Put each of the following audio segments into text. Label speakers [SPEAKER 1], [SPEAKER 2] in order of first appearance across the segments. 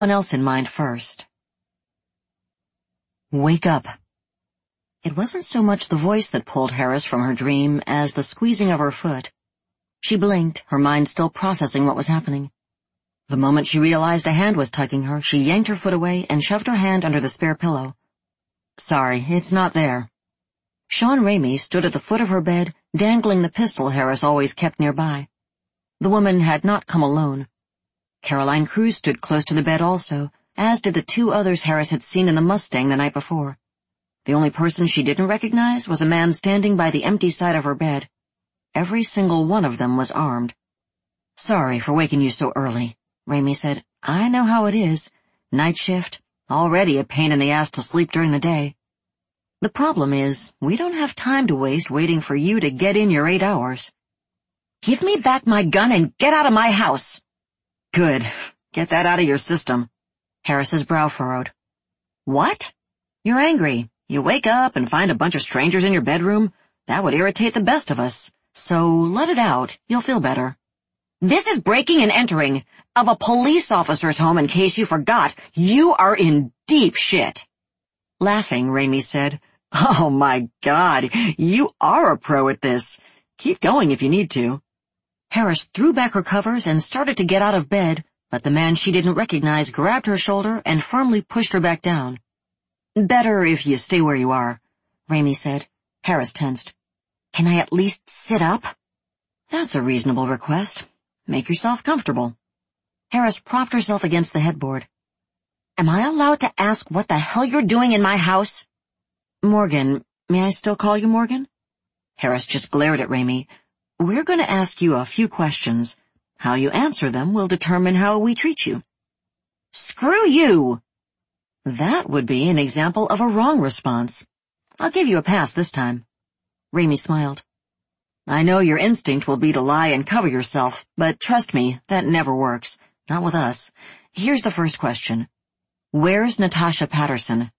[SPEAKER 1] someone else in mind first. Wake up. It wasn't so much the voice that pulled Harris from her dream as the squeezing of her foot. She blinked, her mind still processing what was happening. The moment she realized a hand was tugging her, she yanked her foot away and shoved her hand under the spare pillow. Sorry, it's not there. Sean Ramey stood at the foot of her bed, dangling the pistol Harris always kept nearby. The woman had not come alone. Caroline Cruz stood close to the bed also, as did the two others Harris had seen in the Mustang the night before. The only person she didn't recognize was a man standing by the empty side of her bed. Every single one of them was armed. Sorry for waking you so early, Ramey said. I know how it is. Night shift, already a pain in the ass to sleep during the day. The problem is, we don't have time to waste waiting for you to get in your 8 hours. Give me back my gun and get out of my house. Good. Get that out of your system. Harris's brow furrowed. What? You're angry. You wake up and find a bunch of strangers in your bedroom. That would irritate the best of us. So let it out. You'll feel better. This is breaking and entering of a police officer's home, in case you forgot. You are in deep shit. Laughing, Ramey said, Oh my God, you are a pro at this. Keep going if you need to. Harris threw back her covers and started to get out of bed, but the man she didn't recognize grabbed her shoulder and firmly pushed her back down. Better if you stay where you are, Ramey said. Harris tensed. Can I at least sit up? That's a reasonable request. Make yourself comfortable. Harris propped herself against the headboard. Am I allowed to ask what the hell you're doing in my house? Morgan, may I still call you Morgan? Harris just glared at Ramey. We're going to ask you a few questions. How you answer them will determine how we treat you. Screw you! That would be an example of a wrong response. I'll give you a pass this time. Ramey smiled. I know your instinct will be to lie and cover yourself, but trust me, that never works. Not with us. Here's the first question. Where's Natasha Patterson?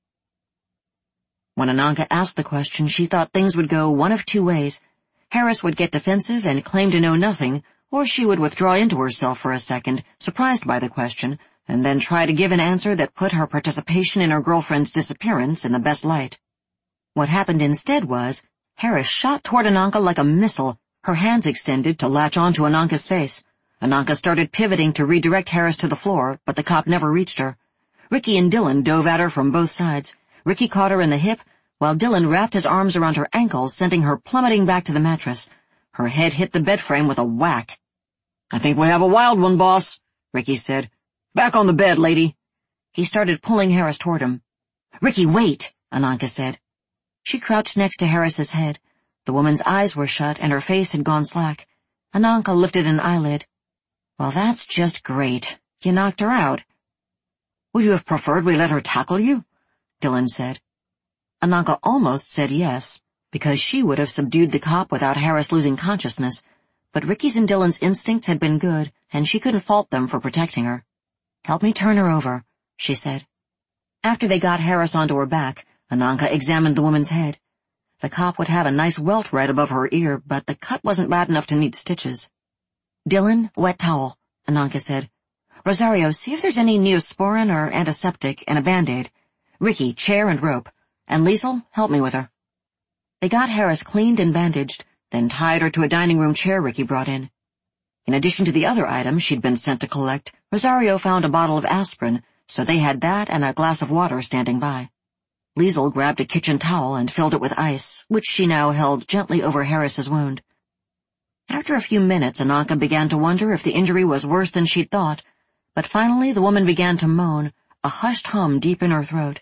[SPEAKER 1] When Ananka asked the question, she thought things would go one of two ways. Harris would get defensive and claim to know nothing, or she would withdraw into herself for a second, surprised by the question, and then try to give an answer that put her participation in her girlfriend's disappearance in the best light. What happened instead was, Harris shot toward Ananka like a missile, her hands extended to latch onto Ananka's face. Ananka started pivoting to redirect Harris to the floor, but the cop never reached her. Ricky and Dylan dove at her from both sides. Ricky caught her in the hip, while Dylan wrapped his arms around her ankles, sending her plummeting back to the mattress. Her head hit the bed frame with a whack. I think we have a wild one, boss, Ricky said. Back on the bed, lady. He started pulling Harris toward him. Ricky, wait, Ananka said. She crouched next to Harris's head. The woman's eyes were shut and her face had gone slack. Ananka lifted an eyelid. Well, that's just great. You knocked her out. Would you have preferred we let her tackle you? Dylan said. Ananka almost said yes, because she would have subdued the cop without Harris losing consciousness, but Ricky's and Dylan's instincts had been good, and she couldn't fault them for protecting her. Help me turn her over, she said. After they got Harris onto her back, Ananka examined the woman's head. The cop would have a nice welt right above her ear, but the cut wasn't bad enough to need stitches. Dylan, wet towel, Ananka said. Rosario, see if there's any Neosporin or antiseptic and a Band-Aid. Ricky, chair and rope. And Liesel, help me with her. They got Harris cleaned and bandaged, then tied her to a dining room chair Ricky brought in. In addition to the other items she'd been sent to collect, Rosario found a bottle of aspirin, so they had that and a glass of water standing by. Liesel grabbed a kitchen towel and filled it with ice, which she now held gently over Harris's wound. After a few minutes, Ananka began to wonder if the injury was worse than she'd thought, but finally the woman began to moan, a hushed hum deep in her throat.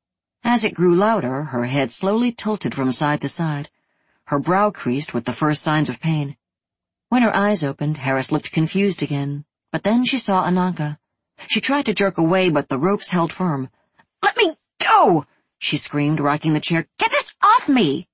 [SPEAKER 1] As it grew louder, her head slowly tilted from side to side. Her brow creased with the first signs of pain. When her eyes opened, Harris looked confused again, but then she saw Ananka. She tried to jerk away, but the ropes held firm. Let me go! She screamed, rocking the chair. Get this off me!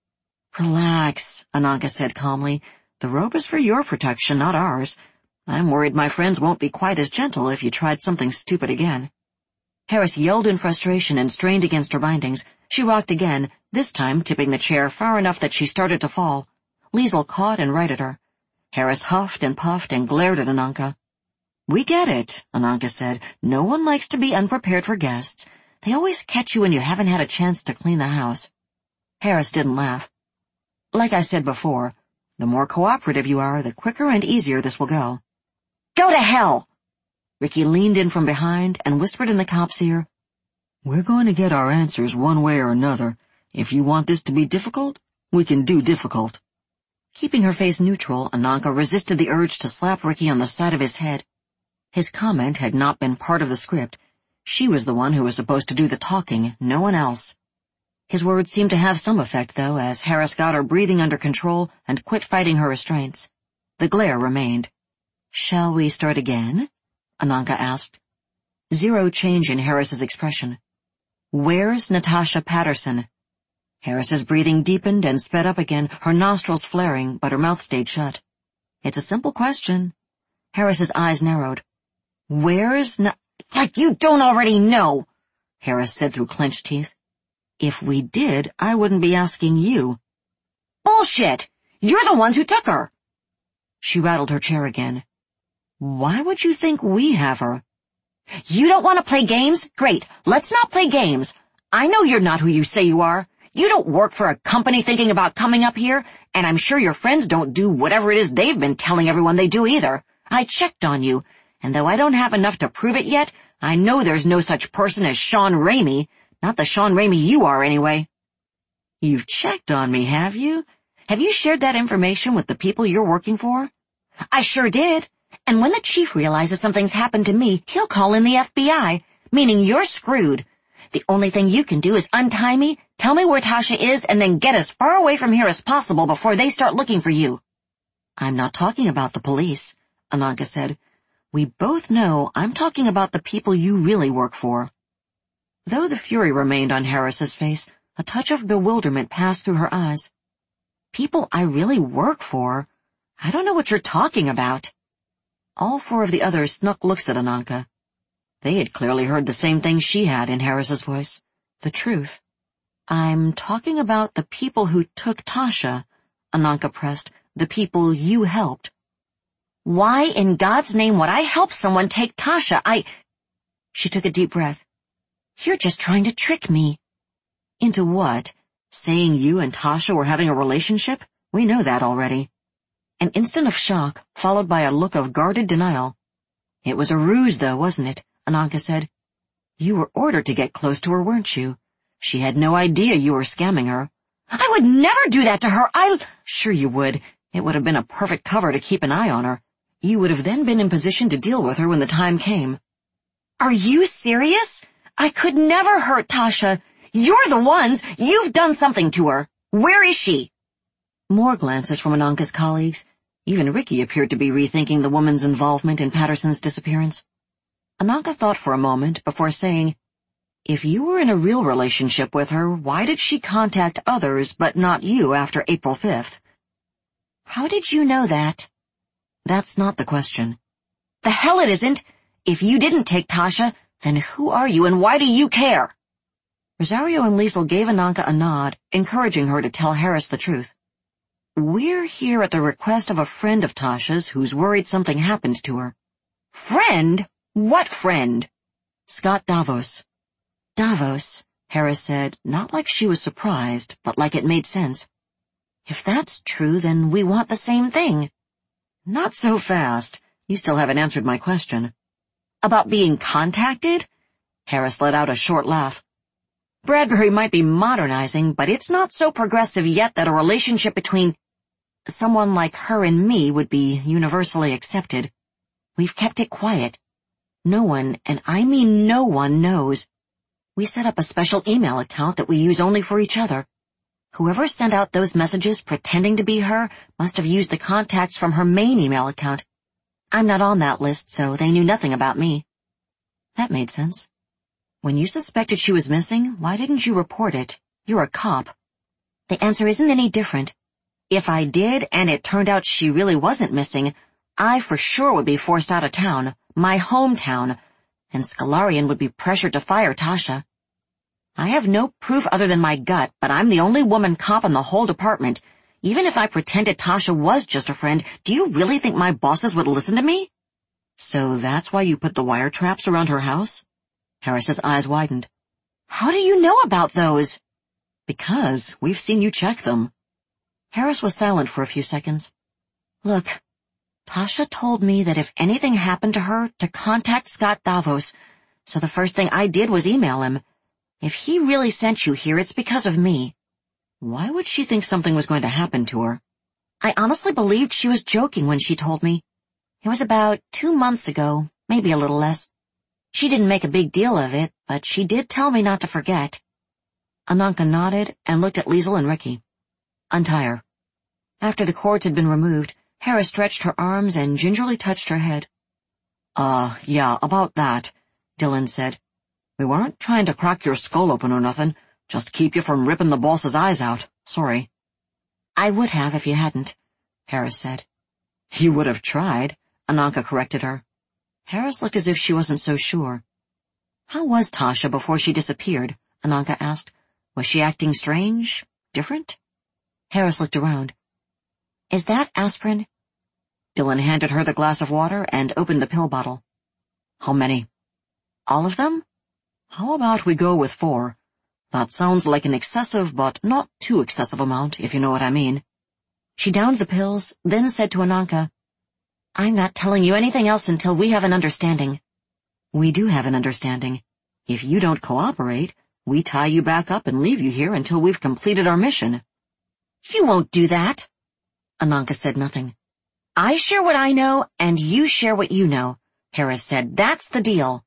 [SPEAKER 1] Relax, Ananka said calmly. The rope is for your protection, not ours. I'm worried my friends won't be quite as gentle if you tried something stupid again. Harris yelled in frustration and strained against her bindings. She rocked again, this time tipping the chair far enough that she started to fall. Liesel caught and righted her. Harris huffed and puffed and glared at Ananka. We get it, Ananka said. No one likes to be unprepared for guests. They always catch you when you haven't had a chance to clean the house. Harris didn't laugh. Like I said before, the more cooperative you are, the quicker and easier this will go. Go to hell! Ricky leaned in from behind and whispered in the cop's ear, We're going to get our answers one way or another. If you want this to be difficult, we can do difficult. Keeping her face neutral, Ananka resisted the urge to slap Ricky on the side of his head. His comment had not been part of the script. She was the one who was supposed to do the talking, no one else. His words seemed to have some effect, though, as Harris got her breathing under control and quit fighting her restraints. The glare remained. Shall we start again? Ananka asked. Zero change in Harris's expression. Where's Natasha Patterson? Harris's breathing deepened and sped up again, her nostrils flaring, but her mouth stayed shut. It's a simple question. Harris's eyes narrowed. Where's Like you don't already know, Harris said through clenched teeth. If we did, I wouldn't be asking you. Bullshit! You're the ones who took her! She rattled her chair again. Why would you think we have her? You don't want to play games? Great, let's not play games. I know you're not who you say you are. You don't work for a company thinking about coming up here, and I'm sure your friends don't do whatever it is they've been telling everyone they do either. I checked on you. And though I don't have enough to prove it yet, I know there's no such person as Sean Ramey. Not the Sean Ramey you are, anyway. You've checked on me, have you? Have you shared that information with the people you're working for? I sure did. And when the chief realizes something's happened to me, he'll call in the FBI, meaning you're screwed. The only thing you can do is untie me, tell me where Tasha is, and then get as far away from here as possible before they start looking for you. I'm not talking about the police, Ananka said. We both know I'm talking about the people you really work for. Though the fury remained on Harris's face, a touch of bewilderment passed through her eyes. People I really work for? I don't know what you're talking about. All four of the others snuck looks at Ananka. They had clearly heard the same thing she had in Harris's voice. The truth. I'm talking about the people who took Tasha, Ananka pressed, the people you helped. Why in God's name would I help someone take Tasha? She took a deep breath. You're just trying to trick me. Into what? Saying you and Tasha were having a relationship? We know that already. An instant of shock, followed by a look of guarded denial. It was a ruse, though, wasn't it? Ananka said. You were ordered to get close to her, weren't you? She had no idea you were scamming her. I would never do that to her. Sure you would. It would have been a perfect cover to keep an eye on her. You would have then been in position to deal with her when the time came. Are you serious? I could never hurt Tasha. You're the ones. You've done something to her. Where is she? More glances from Ananka's colleagues. Even Ricky appeared to be rethinking the woman's involvement in Patterson's disappearance. Ananka thought for a moment before saying, If you were in a real relationship with her, why did she contact others but not you after April 5th? How did you know that? That's not the question. The hell it isn't. If you didn't take Tasha, then who are you and why do you care? Rosario and Liesl gave Ananka a nod, encouraging her to tell Harris the truth. We're here at the request of a friend of Tasha's who's worried something happened to her. Friend? What friend? Scott Davos. Davos, Harris said, not like she was surprised, but like it made sense. If that's true, then we want the same thing. Not so fast. You still haven't answered my question. About being contacted? Harris let out a short laugh. Bradbury might be modernizing, but it's not so progressive yet that a relationship between someone like her and me would be universally accepted. We've kept it quiet. No one, and I mean no one, knows. We set up a special email account that we use only for each other. Whoever sent out those messages pretending to be her must have used the contacts from her main email account. I'm not on that list, so they knew nothing about me. That made sense. When you suspected she was missing, why didn't you report it? You're a cop. The answer isn't any different. If I did, and it turned out she really wasn't missing, I for sure would be forced out of town, my hometown, and Scolarian would be pressured to fire Tasha. I have no proof other than my gut, but I'm the only woman cop in the whole department. Even if I pretended Tasha was just a friend, do you really think my bosses would listen to me? So that's why you put the wire traps around her house? Harris's eyes widened. How do you know about those? Because we've seen you check them. Harris was silent for a few seconds. Look, Tasha told me that if anything happened to her, to contact Scott Davos, so the first thing I did was email him. If he really sent you here, it's because of me. Why would she think something was going to happen to her? I honestly believed she was joking when she told me. It was about 2 months ago, maybe a little less. She didn't make a big deal of it, but she did tell me not to forget. Ananka nodded and looked at Liesl and Ricky. Untie her. After the cords had been removed, Harris stretched her arms and gingerly touched her head. Yeah, about that, Dylan said. We weren't trying to crack your skull open or nothing, just keep you from ripping the boss's eyes out. Sorry. I would have if you hadn't, Harris said. You would have tried, Ananka corrected her. Harris looked as if she wasn't so sure. How was Tasha before she disappeared? Ananka asked. Was she acting strange? Different? Harris looked around. Is that aspirin? Dylan handed her the glass of water and opened the pill bottle. How many? All of them? How about we go with 4? That sounds like an excessive but not too excessive amount, if you know what I mean. She downed the pills, then said to Ananka, I'm not telling you anything else until we have an understanding. We do have an understanding. If you don't cooperate, we tie you back up and leave you here until we've completed our mission. You won't do that. Ananka said nothing. I share what I know, and you share what you know, Harris said. That's the deal.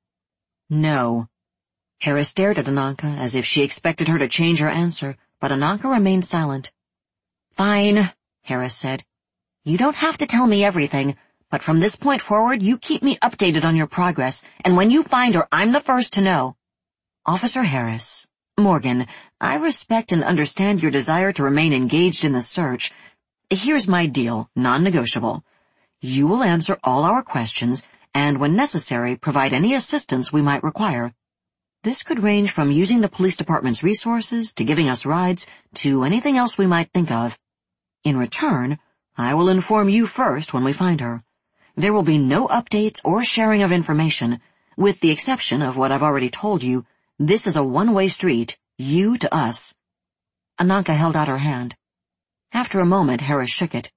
[SPEAKER 1] No. Harris stared at Ananka as if she expected her to change her answer, but Ananka remained silent. Fine, Harris said. You don't have to tell me everything, but from this point forward, you keep me updated on your progress, and when you find her, I'm the first to know. Officer Harris, Morgan, I respect and understand your desire to remain engaged in the search. Here's my deal, non-negotiable. You will answer all our questions, and when necessary, provide any assistance we might require. This could range from using the police department's resources to giving us rides to anything else we might think of. In return, I will inform you first when we find her. There will be no updates or sharing of information. With the exception of what I've already told you, this is a one-way street, you to us. Ananka held out her hand. After a moment, Harris shook it.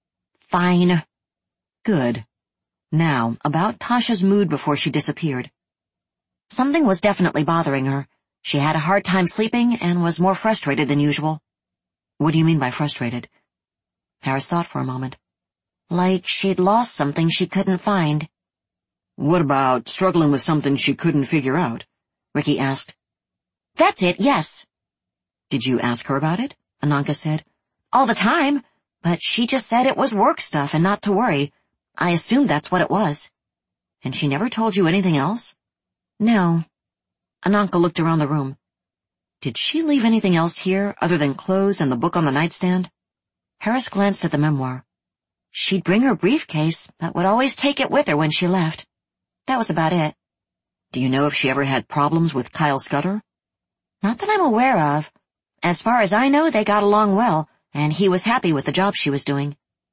[SPEAKER 1] Fine. Good. Now, about Tasha's mood before she disappeared. Something was definitely bothering her. She had a hard time sleeping and was more frustrated than usual. What do you mean by frustrated? Harris thought for a moment. Like she'd lost something she couldn't find. What about struggling with something she couldn't figure out? Ricky asked. That's it, yes. Did you ask her about it? Ananka said. All the time, but she just said it was work stuff and not to worry. I assumed that's what it was. And she never told you anything else? No. Ananka looked around the room. Did she leave anything else here other than clothes and the book on the nightstand? Harris glanced at the memoir. She'd bring her briefcase, but would always take it with her when she left. That was about it. Do you know if she ever had problems with Kyle Scudder? Not that I'm aware of. As far as I know, they got along well, and he was happy with the job she was doing.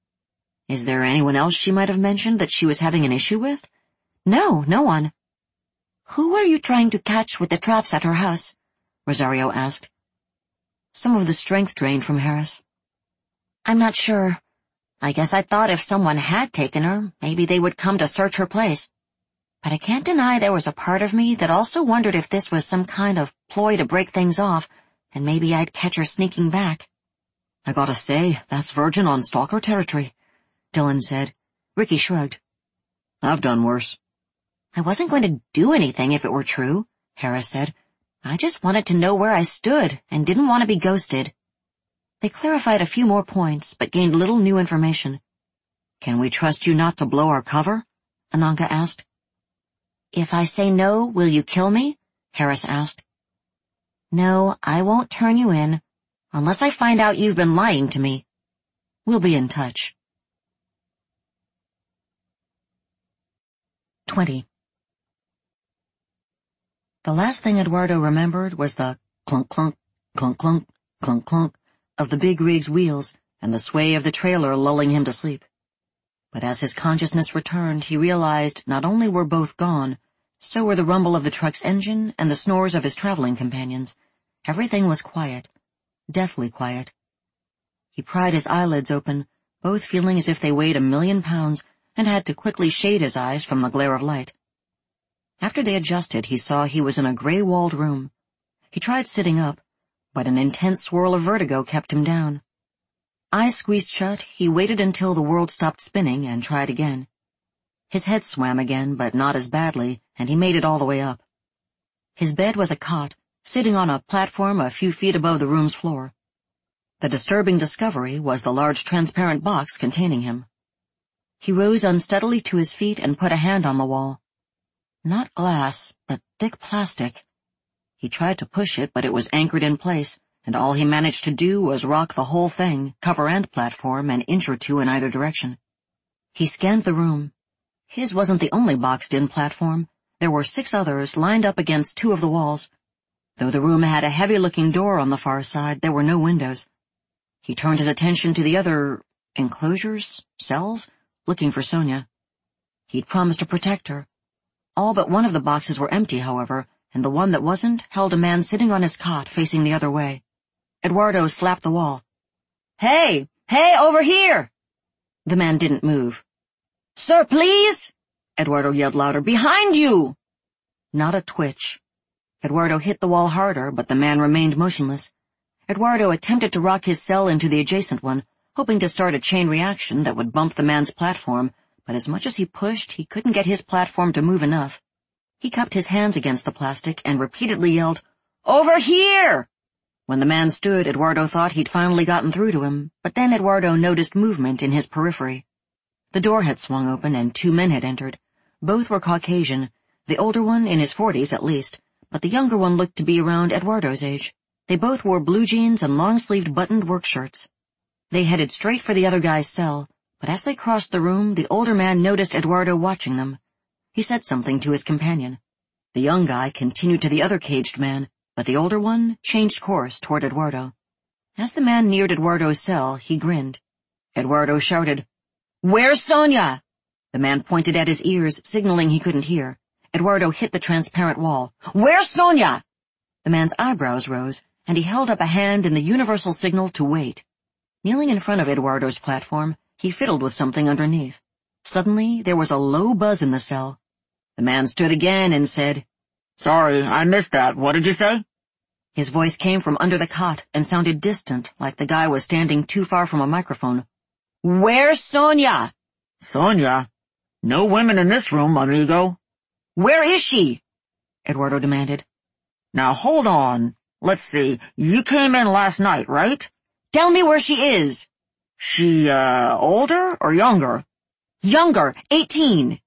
[SPEAKER 1] Is there anyone else she might have mentioned that she was having an issue with? No, no one. Who were you trying to catch with the traps at her house? Rosario asked. Some of the strength drained from Harris. I'm not sure. I guess I thought if someone had taken her, maybe they would come to search her place. But I can't deny there was a part of me that also wondered if this was some kind of ploy to break things off, and maybe I'd catch her sneaking back. I gotta say, that's verging on stalker territory, Dylan said. Ricky shrugged. I've done worse. I wasn't going to do anything if it were true, Harris said. I just wanted to know where I stood and didn't want to be ghosted. They clarified a few more points, but gained little new information. Can we trust you not to blow our cover? Ananka asked. If I say no, will you kill me? Harris asked. No, I won't turn you in, unless I find out you've been lying to me. We'll be in touch. 20. The last thing Eduardo remembered was the clunk clunk, clunk clunk, clunk clunk of the big rig's wheels and the sway of the trailer lulling him to sleep. But as his consciousness returned, he realized not only were both gone, so were the rumble of the truck's engine and the snores of his traveling companions. Everything was quiet, deathly quiet. He pried his eyelids open, both feeling as if they weighed 1,000,000 pounds, and had to quickly shade his eyes from the glare of light. After they adjusted, he saw he was in a gray-walled room. He tried sitting up, but an intense swirl of vertigo kept him down. Eyes squeezed shut, he waited until the world stopped spinning and tried again. His head swam again, but not as badly, and he made it all the way up. His bed was a cot, sitting on a platform a few feet above the room's floor. The disturbing discovery was the large transparent box containing him. He rose unsteadily to his feet and put a hand on the wall. Not glass, but thick plastic. He tried to push it, but it was anchored in place, and all he managed to do was rock the whole thing, cover and platform, an inch or two in either direction. He scanned the room. His wasn't the only boxed-in platform. There were 6 others lined up against 2 of the walls. Though the room had a heavy-looking door on the far side, there were no windows. He turned his attention to the other enclosures, cells, looking for Sonia. He'd promised to protect her. All but one of the boxes were empty, however, and the one that wasn't held a man sitting on his cot facing the other way. Eduardo slapped the wall. "Hey! Hey, over here!" The man didn't move. "Sir, please!" Eduardo yelled louder. "Behind you!" Not a twitch. Eduardo hit the wall harder, but the man remained motionless. Eduardo attempted to rock his cell into the adjacent one, hoping to start a chain reaction that would bump the man's platform, but as much as he pushed, he couldn't get his platform to move enough. He cupped his hands against the plastic and repeatedly yelled, "Over here!" When the man stood, Eduardo thought he'd finally gotten through to him, but then Eduardo noticed movement in his periphery. The door had swung open and 2 men had entered. Both were Caucasian, the older one in his 40s at least, but the younger one looked to be around Eduardo's age. They both wore blue jeans and long-sleeved buttoned work shirts. They headed straight for the other guy's cell, but as they crossed the room, the older man noticed Eduardo watching them. He said something to his companion. The young guy continued to the other caged man, but the older one changed course toward Eduardo. As the man neared Eduardo's cell, he grinned. Eduardo shouted, "Where's Sonia?" The man pointed at his ears, signaling he couldn't hear. Eduardo hit the transparent wall. "Where's Sonia?" The man's eyebrows rose, and he held up a hand in the universal signal to wait. Kneeling in front of Eduardo's platform, he fiddled with something underneath. Suddenly, there was a low buzz in the cell. The man stood again and said, "Sorry, I missed that. What did you say?" His voice came from under the cot and sounded distant, like the guy was standing too far from a microphone. "Where's Sonia?" "Sonia? No women in this room, amigo." "Where is she?" Eduardo demanded. "Now hold on. Let's see. You came in last night, right?" "Tell me where she is." "She, older or younger?" "Younger, 18.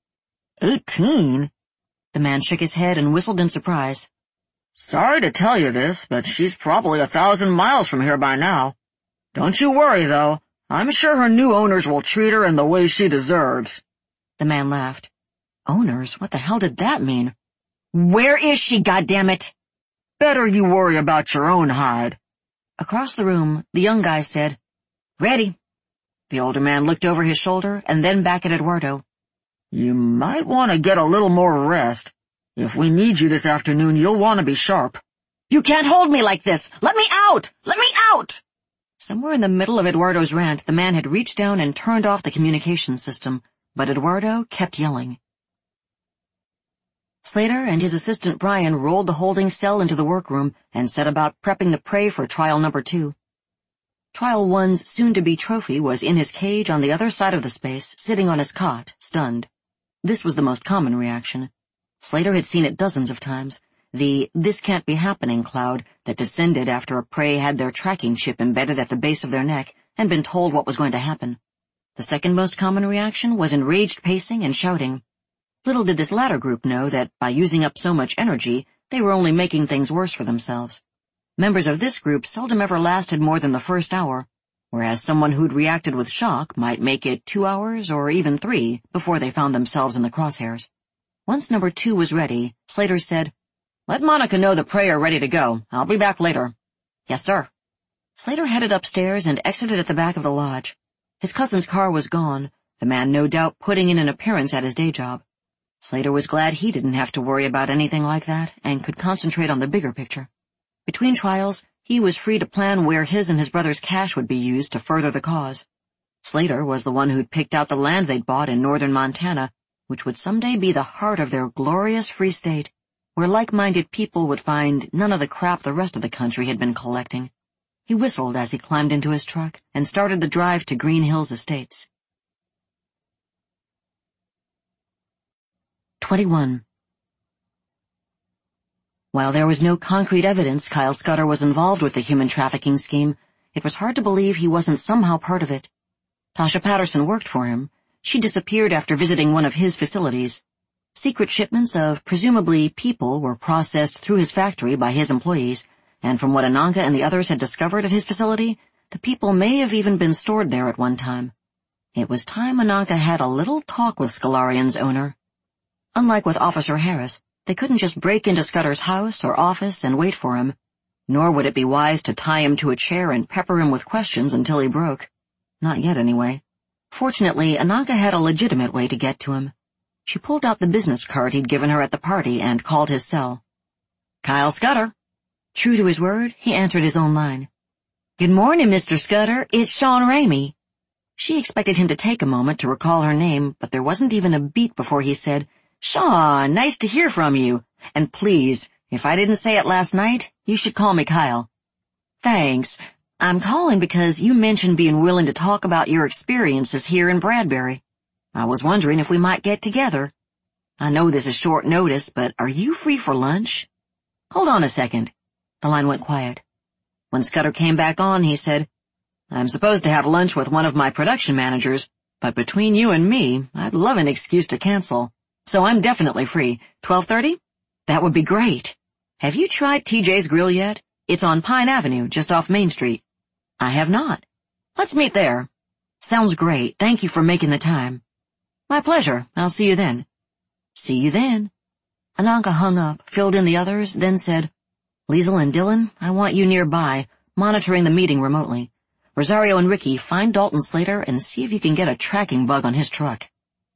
[SPEAKER 1] 18? The man shook his head and whistled in surprise. "Sorry to tell you this, but she's probably 1,000 miles from here by now. Don't you worry, though. I'm sure her new owners will treat her in the way she deserves." The man laughed. Owners? What the hell did that mean? "Where is she, goddammit?" "Better you worry about your own hide." Across the room, the young guy said, "Ready." The older man looked over his shoulder and then back at Eduardo. "You might want to get a little more rest. If we need you this afternoon, you'll want to be sharp." "You can't hold me like this! Let me out! Let me out!" Somewhere in the middle of Eduardo's rant, the man had reached down and turned off the communications system, but Eduardo kept yelling. Slater and his assistant Brian rolled the holding cell into the workroom and set about prepping the prey for trial number 2. Trial 1's soon-to-be trophy was in his cage on the other side of the space, sitting on his cot, stunned. This was the most common reaction. Slater had seen it dozens of times, the "this can't be happening" cloud that descended after a prey had their tracking chip embedded at the base of their neck and been told what was going to happen. The second most common reaction was enraged pacing and shouting. Little did this latter group know that by using up so much energy, they were only making things worse for themselves. Members of this group seldom ever lasted more than the first hour, whereas someone who'd reacted with shock might make it 2 hours or even 3 before they found themselves in the crosshairs. Once number 2 was ready, Slater said, "Let Monica know the prey are ready to go. I'll be back later." "Yes, sir." Slater headed upstairs and exited at the back of the lodge. His cousin's car was gone, the man no doubt putting in an appearance at his day job. Slater was glad he didn't have to worry about anything like that and could concentrate on the bigger picture. Between trials, he was free to plan where his and his brother's cash would be used to further the cause. Slater was the one who'd picked out the land they'd bought in northern Montana, which would someday be the heart of their glorious free state, where like-minded people would find none of the crap the rest of the country had been collecting. He whistled as he climbed into his truck and started the drive to Green Hills Estates. 21. While there was no concrete evidence Kyle Scudder was involved with the human trafficking scheme, it was hard to believe he wasn't somehow part of it. Tasha Patterson worked for him. She disappeared after visiting one of his facilities. Secret shipments of presumably people were processed through his factory by his employees, and from what Ananka and the others had discovered at his facility, the people may have even been stored there at one time. It was time Ananka had a little talk with Scalarian's owner. Unlike with Officer Harris, they couldn't just break into Scudder's house or office and wait for him, nor would it be wise to tie him to a chair and pepper him with questions until he broke. Not yet, anyway. Fortunately, Ananka had a legitimate way to get to him. She pulled out the business card he'd given her at the party and called his cell. "Kyle Scudder." True to his word, he answered his own line. "Good morning, Mr. Scudder. It's Sean Ramey." She expected him to take a moment to recall her name, but there wasn't even a beat before he said, "Sean, nice to hear from you. And please, if I didn't say it last night, you should call me Kyle." "Thanks. I'm calling because you mentioned being willing to talk about your experiences here in Bradbury. I was wondering if we might get together. I know this is short notice, but are you free for lunch?" "Hold on a second." The line went quiet. When Scudder came back on, he said, "I'm supposed to have lunch with one of my production managers, but between you and me, I'd love an excuse to cancel. So I'm definitely free. 12:30? That would be great. Have you tried TJ's Grill yet? It's on Pine Avenue, just off Main Street." "I have not." "Let's meet there." "Sounds great. Thank you for making the time." "My pleasure. I'll see you then." "See you then." Ananka hung up, filled in the others, then said, "Liesl and Dylan, I want you nearby, monitoring the meeting remotely. Rosario and Ricky, find Dalton Slater and see if you can get a tracking bug on his truck."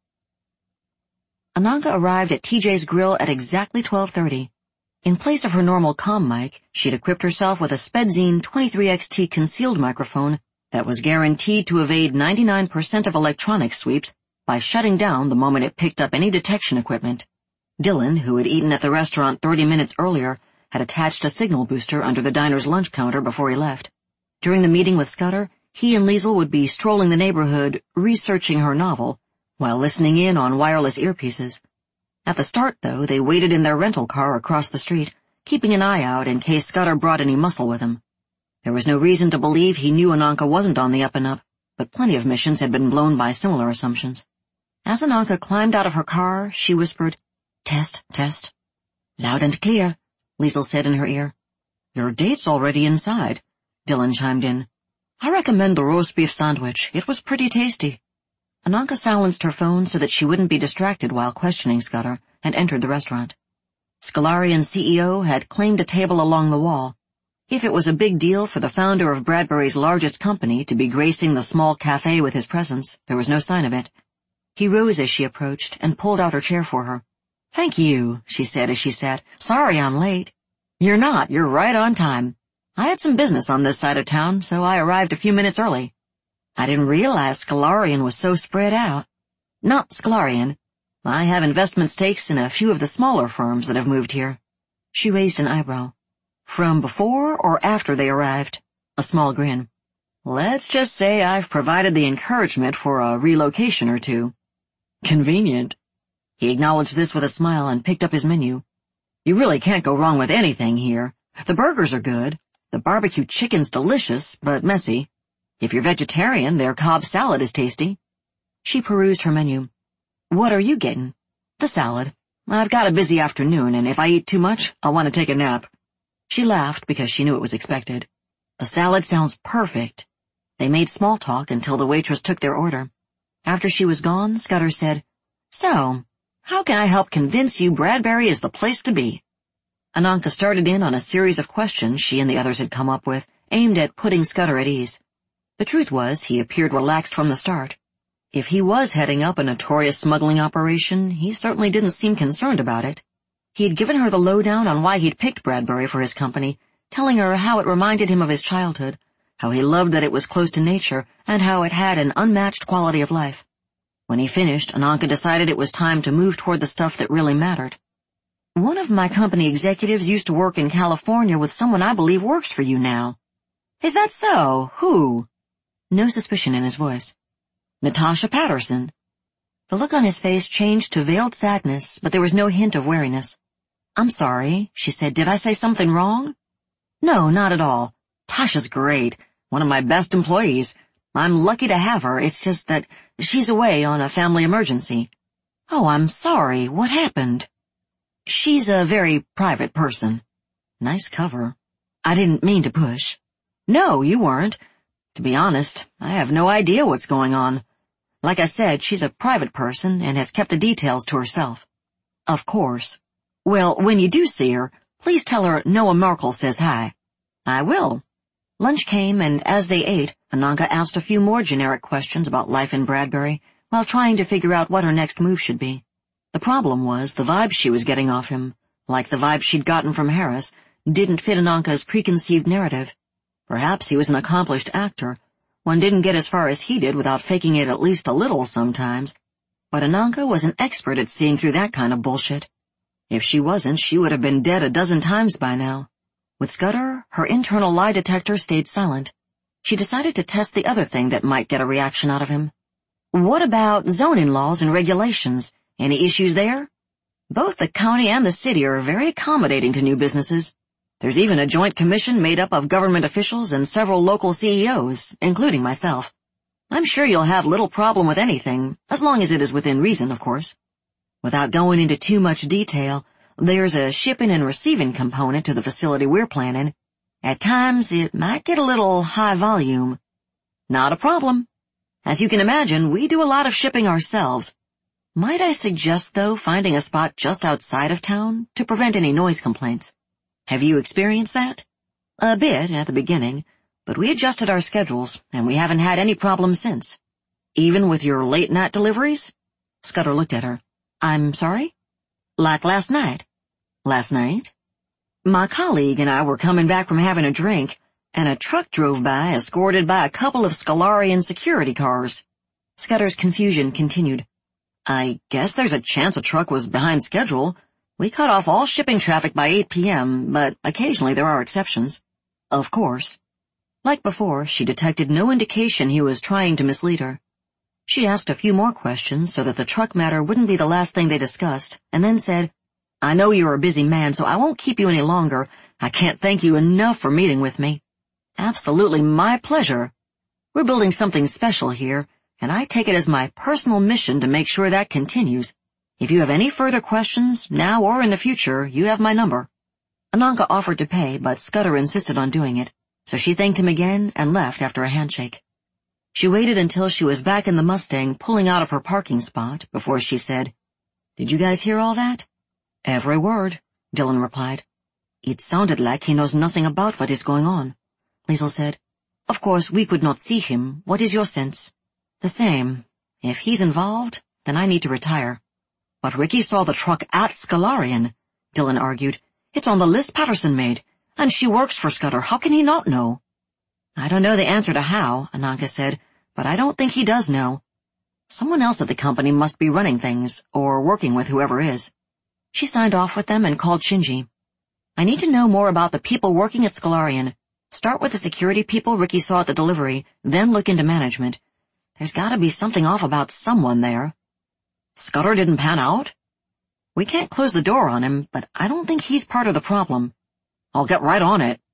[SPEAKER 1] Ananka arrived at TJ's Grill at exactly 12:30. In place of her normal comm mic, she'd equipped herself with a Spedzine 23XT concealed microphone that was guaranteed to evade 99% of electronic sweeps by shutting down the moment it picked up any detection equipment. Dylan, who had eaten at the restaurant 30 minutes earlier, had attached a signal booster under the diner's lunch counter before he left. During the meeting with Scudder, he and Liesl would be strolling the neighborhood, researching her novel, while listening in on wireless earpieces. At the start, though, they waited in their rental car across the street, keeping an eye out in case Scudder brought any muscle with him. There was no reason to believe he knew Ananka wasn't on the up-and-up, but plenty of missions had been blown by similar assumptions. As Ananka climbed out of her car, she whispered, "Test, test." "Loud and clear," Liesl said in her ear. "Your date's already inside," Dylan chimed in. "I recommend the roast beef sandwich. It was pretty tasty." Ananka silenced her phone so that she wouldn't be distracted while questioning Scudder, and entered the restaurant. Scalarian's CEO had claimed a table along the wall. If it was a big deal for the founder of Bradbury's largest company to be gracing the small cafe with his presence, there was no sign of it. He rose as she approached and pulled out her chair for her. "Thank you," she said as she sat. "Sorry I'm late." "You're not. You're right on time. I had some business on this side of town, so I arrived a few minutes early. I didn't realize Scalarian was so spread out." "Not Scalarian. I have investment stakes in a few of the smaller firms that have moved here." She raised an eyebrow. "From before or after they arrived?" A small grin. "Let's just say I've provided the encouragement for a relocation or two." "Convenient." He acknowledged this with a smile and picked up his menu. "You really can't go wrong with anything here. The burgers are good. The barbecue chicken's delicious, but messy. If you're vegetarian, their Cobb salad is tasty." She perused her menu. "What are you getting?" "The salad. I've got a busy afternoon, and if I eat too much, I'll want to take a nap." She laughed because she knew it was expected. "The salad sounds perfect." They made small talk until the waitress took their order. After she was gone, Scudder said, "So, how can I help convince you Bradbury is the place to be?" Ananka started in on a series of questions she and the others had come up with, aimed at putting Scudder at ease. The truth was, he appeared relaxed from the start. If he was heading up a notorious smuggling operation, he certainly didn't seem concerned about it. He had given her the lowdown on why he'd picked Bradbury for his company, telling her how it reminded him of his childhood, how he loved that it was close to nature, and how it had an unmatched quality of life. When he finished, Ananka decided it was time to move toward the stuff that really mattered. "One of my company executives used to work in California with someone I believe works for you now." "Is that so? Who?" No suspicion in his voice. "Natasha Patterson." The look on his face changed to veiled sadness, but there was no hint of wariness. "I'm sorry," she said. "Did I say something wrong?" "No, not at all. Tasha's great. One of my best employees. I'm lucky to have her. It's just that she's away on a family emergency." "Oh, I'm sorry. What happened?" "She's a very private person." Nice cover. "I didn't mean to push." "No, you weren't. To be honest, I have no idea what's going on. Like I said, she's a private person and has kept the details to herself." "Of course. Well, when you do see her, please tell her Noah Merkel says hi." "I will." Lunch came, and as they ate, Ananka asked a few more generic questions about life in Bradbury, while trying to figure out what her next move should be. The problem was the vibe she was getting off him, like the vibe she'd gotten from Harris, didn't fit Ananka's preconceived narrative. Perhaps he was an accomplished actor. One didn't get as far as he did without faking it at least a little sometimes. But Ananka was an expert at seeing through that kind of bullshit. If she wasn't, she would have been dead a dozen times by now. With Scudder, her internal lie detector stayed silent. She decided to test the other thing that might get a reaction out of him. "What about zoning laws and regulations? Any issues there?" "Both the county and the city are very accommodating to new businesses. There's even a joint commission made up of government officials and several local CEOs, including myself. I'm sure you'll have little problem with anything, as long as it is within reason, of course. Without going into too much detail, there's a shipping and receiving component to the facility we're planning. At times, it might get a little high volume." "Not a problem. As you can imagine, we do a lot of shipping ourselves. Might I suggest, though, finding a spot just outside of town to prevent any noise complaints? Have you experienced that?" "A bit at the beginning, but we adjusted our schedules, and we haven't had any problems since." "Even with your late-night deliveries?" Scudder looked at her. "I'm sorry?" "Like last night." "Last night?" "My colleague and I were coming back from having a drink, and a truck drove by escorted by a couple of Scalarian security cars." Scudder's confusion continued. "I guess there's a chance a truck was behind schedule. We cut off all shipping traffic by 8 p.m., but occasionally there are exceptions." "Of course." Like before, she detected no indication he was trying to mislead her. She asked a few more questions so that the truck matter wouldn't be the last thing they discussed, and then said, "I know you're a busy man, so I won't keep you any longer. I can't thank you enough for meeting with me." "Absolutely my pleasure. We're building something special here, and I take it as my personal mission to make sure that continues. If you have any further questions, now or in the future, you have my number." Ananka offered to pay, but Scudder insisted on doing it, so she thanked him again and left after a handshake. She waited until she was back in the Mustang pulling out of her parking spot before she said, "Did you guys hear all that?" "Every word," Dylan replied. "It sounded like he knows nothing about what is going on," Liesl said. "Of course, we could not see him. What is your sense?" "The same. If he's involved, then I need to retire." "But Ricky saw the truck at Scalarian," Dylan argued. "It's on the list Patterson made, and she works for Scudder. How can he not know?" "I don't know the answer to how," Ananka said, "but I don't think he does know. Someone else at the company must be running things, or working with whoever is." She signed off with them and called Shinji. "I need to know more about the people working at Scalarian. Start with the security people Ricky saw at the delivery, then look into management. There's gotta be something off about someone there." "Scudder didn't pan out?" "We can't close the door on him, but I don't think he's part of the problem." "I'll get right on it."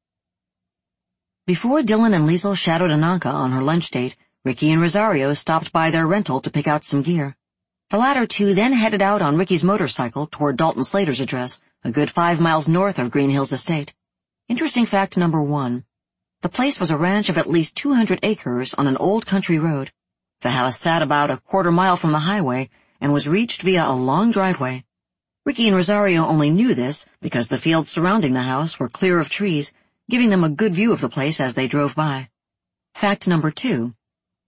[SPEAKER 1] Before Dylan and Liesl shadowed Ananka on her lunch date, Ricky and Rosario stopped by their rental to pick out some gear. The latter two then headed out on Ricky's motorcycle toward Dalton Slater's address, a good 5 miles north of Green Hills Estate. Interesting fact number 1. The place was a ranch of at least 200 acres on an old country road. The house sat about a quarter mile from the highway and was reached via a long driveway. Ricky and Rosario only knew this because the fields surrounding the house were clear of trees, giving them a good view of the place as they drove by. Fact number 2.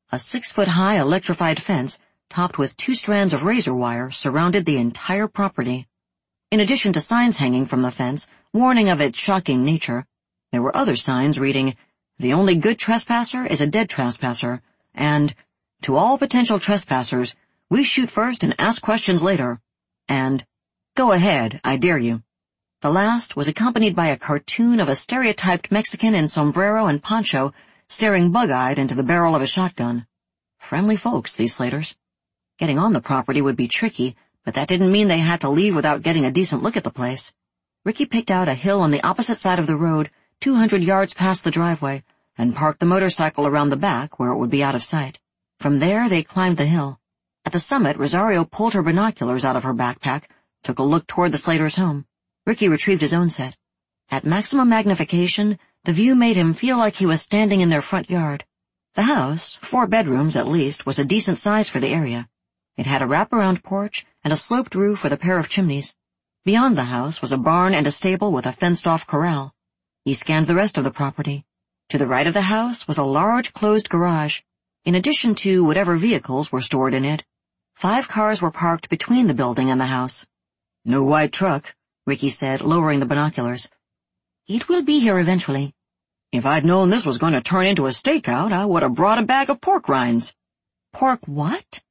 [SPEAKER 1] A 6-foot-high electrified fence, topped with 2 strands of razor wire, surrounded the entire property. In addition to signs hanging from the fence, warning of its shocking nature, there were other signs reading, "The only good trespasser is a dead trespasser," and, "To all potential trespassers, we shoot first and ask questions later," and, "Go ahead, I dare you." The last was accompanied by a cartoon of a stereotyped Mexican in sombrero and poncho staring bug-eyed into the barrel of a shotgun. Friendly folks, these Slaters. Getting on the property would be tricky, but that didn't mean they had to leave without getting a decent look at the place. Ricky picked out a hill on the opposite side of the road, 200 yards past the driveway, and parked the motorcycle around the back where it would be out of sight. From there, they climbed the hill. At the summit, Rosario pulled her binoculars out of her backpack, took a look toward the Slaters' home. Ricky retrieved his own set. At maximum magnification, the view made him feel like he was standing in their front yard. The house, 4 bedrooms at least, was a decent size for the area. It had a wraparound porch and a sloped roof with a pair of chimneys. Beyond the house was a barn and a stable with a fenced-off corral. He scanned the rest of the property. To the right of the house was a large closed garage. In addition to whatever vehicles were stored in it, 5 cars were parked between the building and the house. "No white truck," Ricky said, lowering the binoculars. "It will be here eventually." "If I'd known this was going to turn into a stakeout, I would have brought a bag of pork rinds." "Pork what?"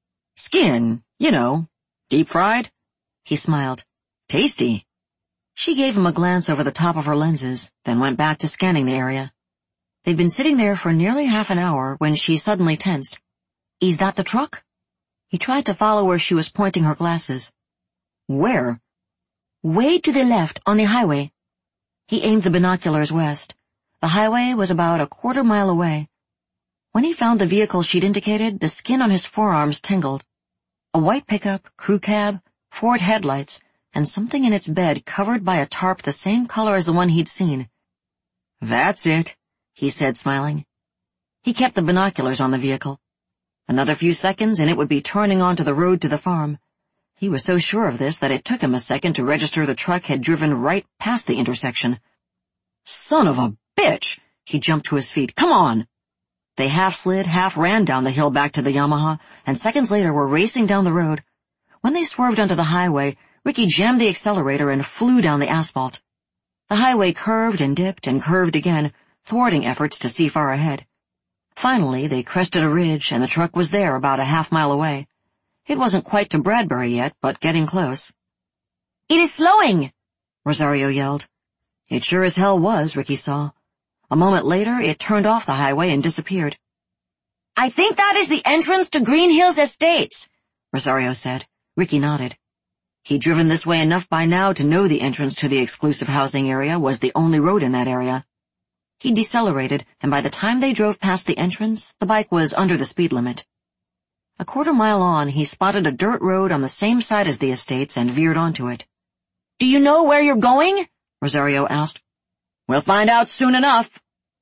[SPEAKER 1] "Skin, you know, deep fried." He smiled. "Tasty." She gave him a glance over the top of her lenses, then went back to scanning the area. They'd been sitting there for nearly half an hour when she suddenly tensed. "Is that the truck?" He tried to follow where she was pointing her glasses. "Where?" "Way to the left, on the highway." He aimed the binoculars west. The highway was about a quarter mile away. When he found the vehicle she'd indicated, the skin on his forearms tingled. A white pickup, crew cab, Ford headlights, and something in its bed covered by a tarp the same color as the one he'd seen. "That's it," he said, smiling. He kept the binoculars on the vehicle. Another few seconds and it would be turning onto the road to the farm. He was so sure of this that it took him a second to register the truck had driven right past the intersection. "Son of a bitch!" He jumped to his feet. "Come on!" They half slid, half ran down the hill back to the Yamaha, and seconds later were racing down the road. When they swerved onto the highway, Ricky jammed the accelerator and flew down the asphalt. The highway curved and dipped and curved again, thwarting efforts to see far ahead. Finally, they crested a ridge, and the truck was there about a half-mile away. It wasn't quite to Bradbury yet, but getting close. "It is slowing!" Rosario yelled. It sure as hell was, Ricky saw. A moment later, it turned off the highway and disappeared. "I think that is the entrance to Green Hills Estates," Rosario said. Ricky nodded. He'd driven this way enough by now to know the entrance to the exclusive housing area was the only road in that area. He decelerated, and by the time they drove past the entrance, the bike was under the speed limit. A quarter mile on, he spotted a dirt road on the same side as the estates and veered onto it. "Do you know where you're going?" Rosario asked. "We'll find out soon enough."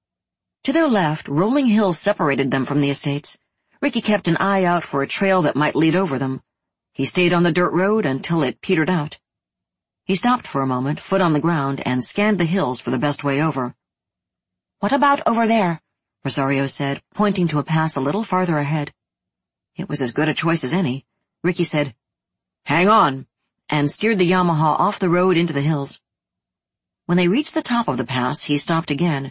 [SPEAKER 1] To their left, rolling hills separated them from the estates. Ricky kept an eye out for a trail that might lead over them. He stayed on the dirt road until it petered out. He stopped for a moment, foot on the ground, and scanned the hills for the best way over. "What about over there?" Rosario said, pointing to a pass a little farther ahead. It was as good a choice as any. Ricky said, "Hang on," and steered the Yamaha off the road into the hills. When they reached the top of the pass, he stopped again.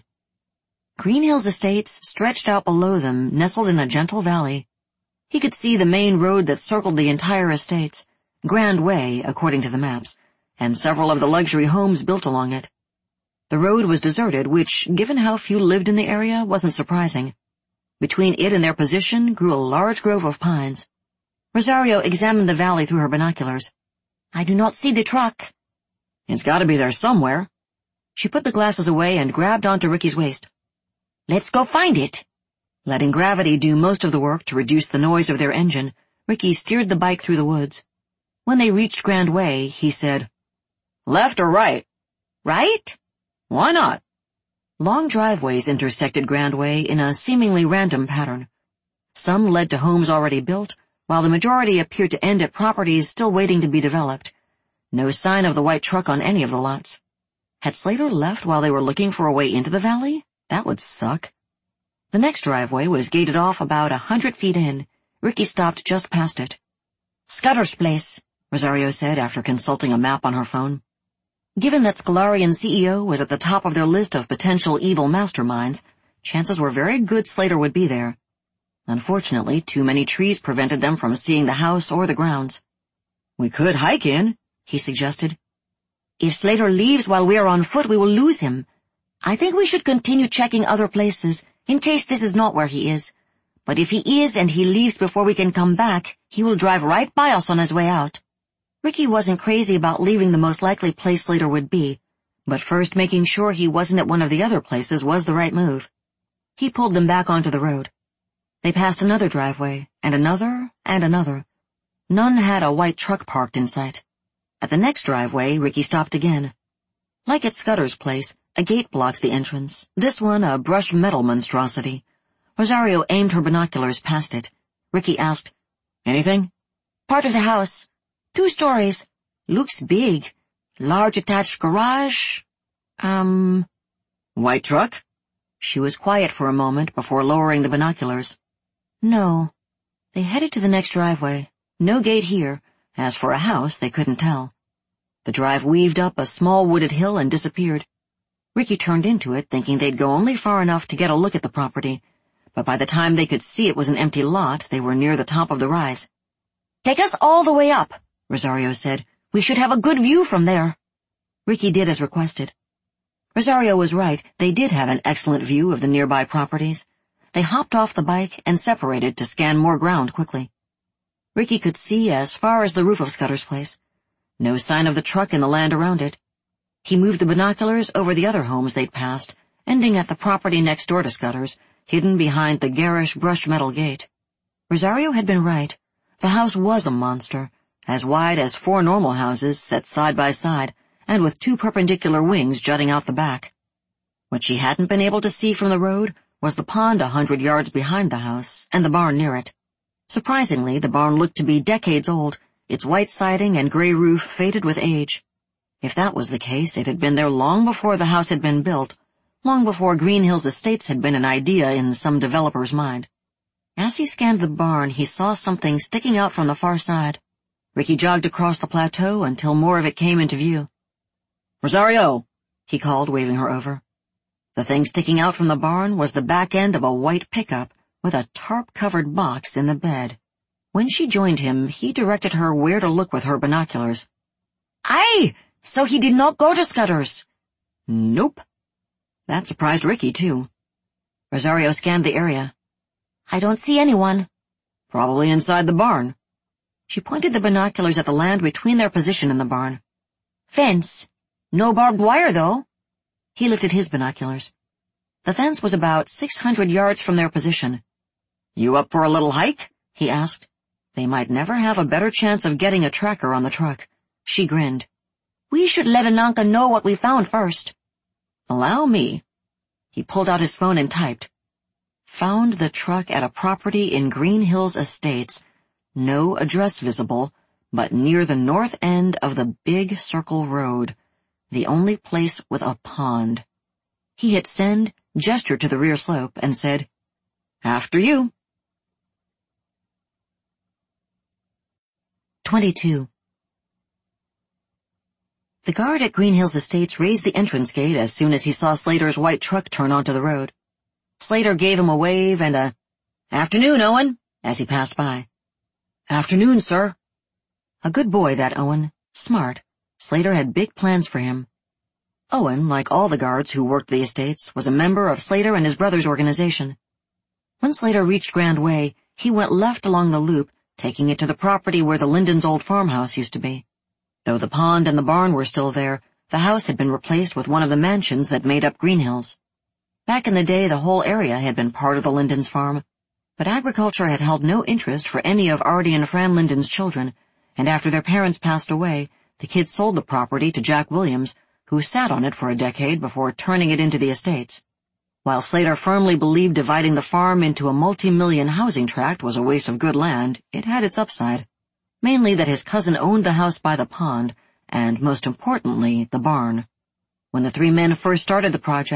[SPEAKER 1] Green Hills Estates stretched out below them, nestled in a gentle valley. He could see the main road that circled the entire estates, Grand Way, according to the maps, and several of the luxury homes built along it. The road was deserted, which, given how few lived in the area, wasn't surprising. Between it and their position grew a large grove of pines. Rosario examined the valley through her binoculars. "I do not see the truck." "It's got to be there somewhere." She put the glasses away and grabbed onto Ricky's waist. "Let's go find it." Letting gravity do most of the work to reduce the noise of their engine, Ricky steered the bike through the woods. When they reached Grand Way, he said, "Left or right?" "Right?" "Why not?" Long driveways intersected Grand Way in a seemingly random pattern. Some led to homes already built, while the majority appeared to end at properties still waiting to be developed. No sign of the white truck on any of the lots. Had Slater left while they were looking for a way into the valley? That would suck. The next driveway was gated off about 100 feet in. Ricky stopped just past it. "Scudder's place," Rosario said after consulting a map on her phone. Given that Scalarian CEO was at the top of their list of potential evil masterminds, chances were very good Slater would be there. Unfortunately, too many trees prevented them from seeing the house or the grounds. "We could hike in," he suggested. "If Slater leaves while we are on foot, we will lose him. I think we should continue checking other places, in case this is not where he is. But if he is and he leaves before we can come back, he will drive right by us on his way out." Ricky wasn't crazy about leaving the most likely place Slater would be, but first making sure he wasn't at one of the other places was the right move. He pulled them back onto the road. They passed another driveway, and another, and another. None had a white truck parked in sight. At the next driveway, Ricky stopped again. Like at Scudder's place, a gate blocks the entrance, this one a brushed metal monstrosity. Rosario aimed her binoculars past it. Ricky asked, "Anything?" "Part of the house. 2 stories. Looks big. Large attached garage. White truck?" She was quiet for a moment before lowering the binoculars. "No." They headed to the next driveway. No gate here. As for a house, they couldn't tell. The drive weaved up a small wooded hill and disappeared. Ricky turned into it, thinking they'd go only far enough to get a look at the property, but by the time they could see it was an empty lot, they were near the top of the rise. "Take us all the way up," Rosario said. "We should have a good view from there." Ricky did as requested. Rosario was right, they did have an excellent view of the nearby properties. They hopped off the bike and separated to scan more ground quickly. Ricky could see as far as the roof of Scudder's place. No sign of the truck in the land around it. He moved the binoculars over the other homes they'd passed, ending at the property next door to Scudder's, hidden behind the garish brushed metal gate. Rosario had been right. The house was a monster, as wide as 4 normal houses set side by side, and with 2 perpendicular wings jutting out the back. What she hadn't been able to see from the road was the pond 100 yards behind the house, and the barn near it. Surprisingly, the barn looked to be decades old, its white siding and gray roof faded with age. If that was the case, it had been there long before the house had been built, long before Green Hills Estates had been an idea in some developer's mind. As he scanned the barn, he saw something sticking out from the far side. Ricky jogged across the plateau until more of it came into view. "Rosario!" he called, waving her over. The thing sticking out from the barn was the back end of a white pickup with a tarp-covered box in the bed. When she joined him, he directed her where to look with her binoculars. "Aye! So he did not go to Scudder's?" "Nope." That surprised Ricky, too. Rosario scanned the area. "I don't see anyone." "Probably inside the barn." She pointed the binoculars at the land between their position in the barn. "Fence. No barbed wire, though." He lifted his binoculars. The fence was about 600 yards from their position. "You up for a little hike?" he asked. They might never have a better chance of getting a tracker on the truck. She grinned. "We should let Ananka know what we found first." "Allow me." He pulled out his phone and typed. "Found the truck at a property in Green Hills Estates. No address visible, but near the north end of the Big Circle Road. The only place with a pond." He hit send, gestured to the rear slope, and said, "After you." 22. The guard at Green Hills Estates raised the entrance gate as soon as he saw Slater's white truck turn onto the road. Slater gave him a wave and a, "Afternoon, Owen," as he passed by. "Afternoon, sir." A good boy, that Owen. Smart. Slater had big plans for him. Owen, like all the guards who worked the estates, was a member of Slater and his brother's organization. When Slater reached Grand Way, he went left along the loop, taking it to the property where the Lindens' old farmhouse used to be. Though the pond and the barn were still there, the house had been replaced with one of the mansions that made up Green Hills. Back in the day, the whole area had been part of the Lindens' farm, but agriculture had held no interest for any of Artie and Fran Linden's children, and after their parents passed away, the kids sold the property to Jack Williams, who sat on it for a decade before turning it into the estates. While Slater firmly believed dividing the farm into a multi-million housing tract was a waste of good land, it had its upside. Mainly that his cousin owned the house by the pond, and most importantly, the barn. When the 3 men first started the project,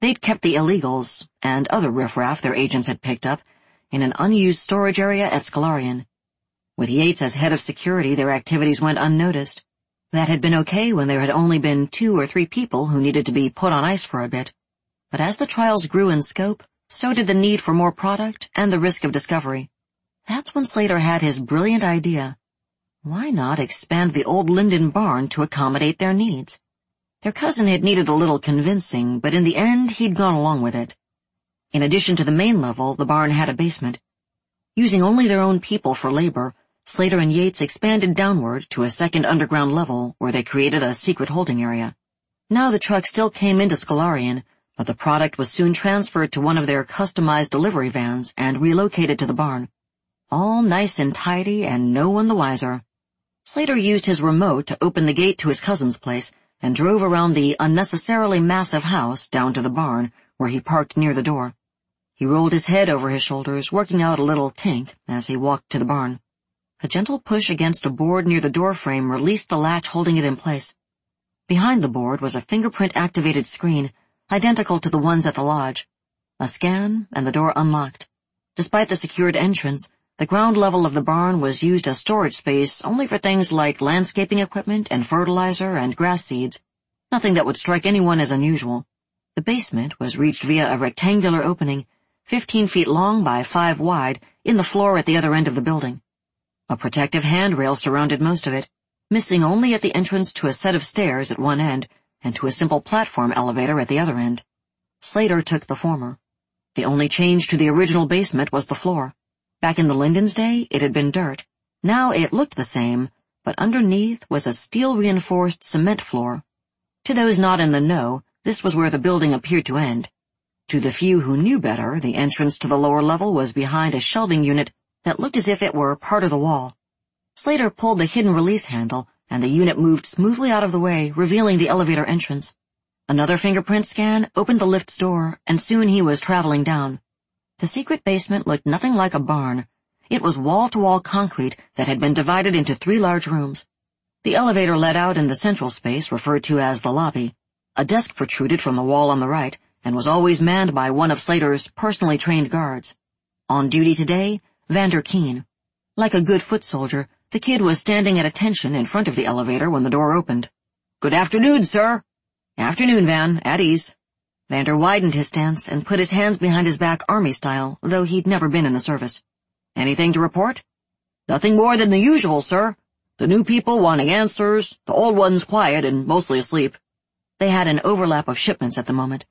[SPEAKER 1] They'd kept the illegals, and other riffraff their agents had picked up, in an unused storage area at Scalarian. With Yates as head of security, their activities went unnoticed. That had been okay when there had only been 2 or 3 people who needed to be put on ice for a bit. But as the trials grew in scope, so did the need for more product and the risk of discovery. That's when Slater had his brilliant idea. Why not expand the old Linden barn to accommodate their needs? Their cousin had needed a little convincing, but in the end he'd gone along with it. In addition to the main level, the barn had a basement. Using only their own people for labor, Slater and Yates expanded downward to a second underground level where they created a secret holding area. Now the truck still came into Scalarian, but the product was soon transferred to one of their customized delivery vans and relocated to the barn. All nice and tidy and no one the wiser. Slater used his remote to open the gate to his cousin's place and drove around the unnecessarily massive house down to the barn where he parked near the door. He rolled his head over his shoulders, working out a little kink as he walked to the barn. A gentle push against a board near the door frame released the latch holding it in place. Behind the board was a fingerprint-activated screen, identical to the ones at the lodge. A scan, and the door unlocked. Despite the secured entrance, the ground level of the barn was used as storage space only for things like landscaping equipment and fertilizer and grass seeds, nothing that would strike anyone as unusual. The basement was reached via a rectangular opening, 15 feet long by 5 wide, in the floor at the other end of the building. A protective handrail surrounded most of it, missing only at the entrance to a set of stairs at one end and to a simple platform elevator at the other end. Slater took the former. The only change to the original basement was the floor. Back in the Lindens' day, it had been dirt. Now it looked the same, but underneath was a steel-reinforced cement floor. To those not in the know, this was where the building appeared to end. To the few who knew better, the entrance to the lower level was behind a shelving unit that looked as if it were part of the wall. Slater pulled the hidden release handle, and the unit moved smoothly out of the way, revealing the elevator entrance. Another fingerprint scan opened the lift's door, and soon he was traveling down. The secret basement looked nothing like a barn. It was wall-to-wall concrete that had been divided into 3 large rooms. The elevator led out in the central space, referred to as the lobby. A desk protruded from the wall on the right, and was always manned by one of Slater's personally trained guards. On duty today, Vander Keene. Like a good foot soldier, the kid was standing at attention in front of the elevator when the door opened. "Good afternoon, sir." "Afternoon, Van. At ease." Vander widened his stance and put his hands behind his back army style, though he'd never been in the service. "Anything to report?" "Nothing more than the usual, sir. The new people wanting answers, the old ones quiet and mostly asleep." They had an overlap of shipments at the moment.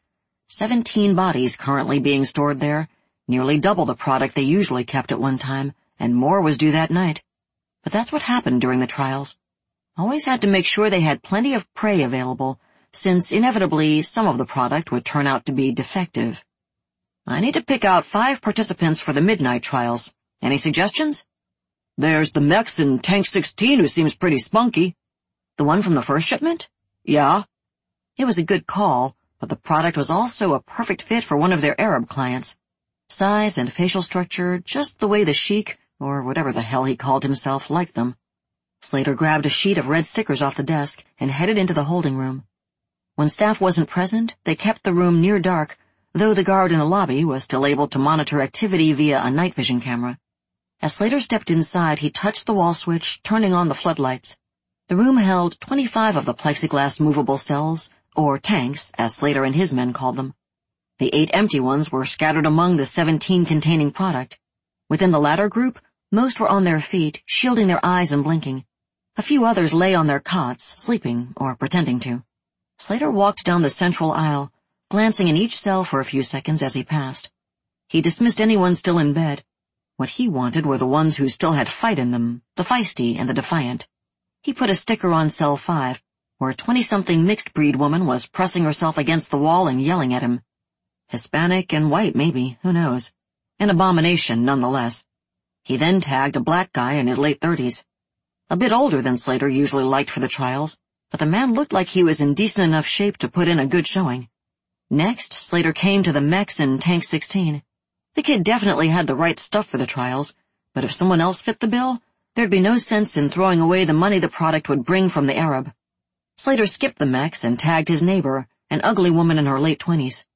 [SPEAKER 1] 17 bodies currently being stored there, nearly double the product they usually kept at one time, and more was due that night. But that's what happened during the trials. Always had to make sure they had plenty of prey available, since inevitably some of the product would turn out to be defective. "I need to pick out 5 participants for the midnight trials. Any suggestions?" "There's the Mex in Tank 16 who seems pretty spunky." "The one from the first shipment?" "Yeah." It was a good call, but the product was also a perfect fit for one of their Arab clients. Size and facial structure, just the way the Sheik, or whatever the hell he called himself, liked them. Slater grabbed a sheet of red stickers off the desk and headed into the holding room. When staff wasn't present, they kept the room near dark, though the guard in the lobby was still able to monitor activity via a night vision camera. As Slater stepped inside, he touched the wall switch, turning on the floodlights. The room held 25 of the plexiglass movable cells, or tanks, as Slater and his men called them. The 8 empty ones were scattered among the 17 containing product. Within the latter group, most were on their feet, shielding their eyes and blinking. A few others lay on their cots, sleeping or pretending to. Slater walked down the central aisle, glancing in each cell for a few seconds as he passed. He dismissed anyone still in bed. What he wanted were the ones who still had fight in them, the feisty and the defiant. He put a sticker on cell 5, where a 20-something mixed-breed woman was pressing herself against the wall and yelling at him. Hispanic and white, maybe, who knows? An abomination, nonetheless. He then tagged a black guy in his late 30s. A bit older than Slater usually liked for the trials, but the man looked like he was in decent enough shape to put in a good showing. Next, Slater came to the Mex in Tank 16. The kid definitely had the right stuff for the trials, but if someone else fit the bill, there'd be no sense in throwing away the money the product would bring from the Arab. Slater skipped the Mex and tagged his neighbor, an ugly woman in her late 20s.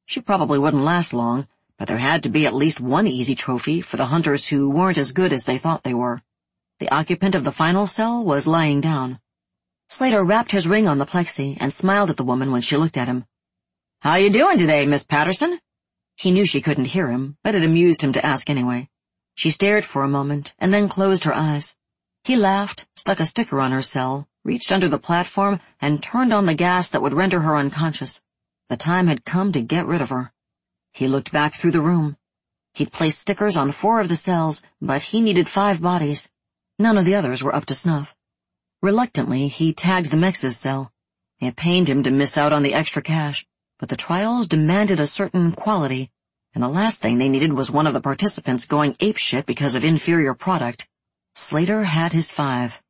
[SPEAKER 1] She probably wouldn't last long, but there had to be at least one easy trophy for the hunters who weren't as good as they thought they were. The occupant of the final cell was lying down. Slater wrapped his ring on the plexi and smiled at the woman when she looked at him. "How you doing today, Miss Patterson?" He knew she couldn't hear him, but it amused him to ask anyway. She stared for a moment and then closed her eyes. He laughed, stuck a sticker on her cell, reached under the platform, and turned on the gas that would render her unconscious. The time had come to get rid of her. He looked back through the room. He'd placed stickers on 4 of the cells, but he needed 5 bodies. None of the others were up to snuff. Reluctantly, he tagged the Mex's cell. It pained him to miss out on the extra cash, but the trials demanded a certain quality, and the last thing they needed was one of the participants going apeshit because of inferior product. Slater had his 5.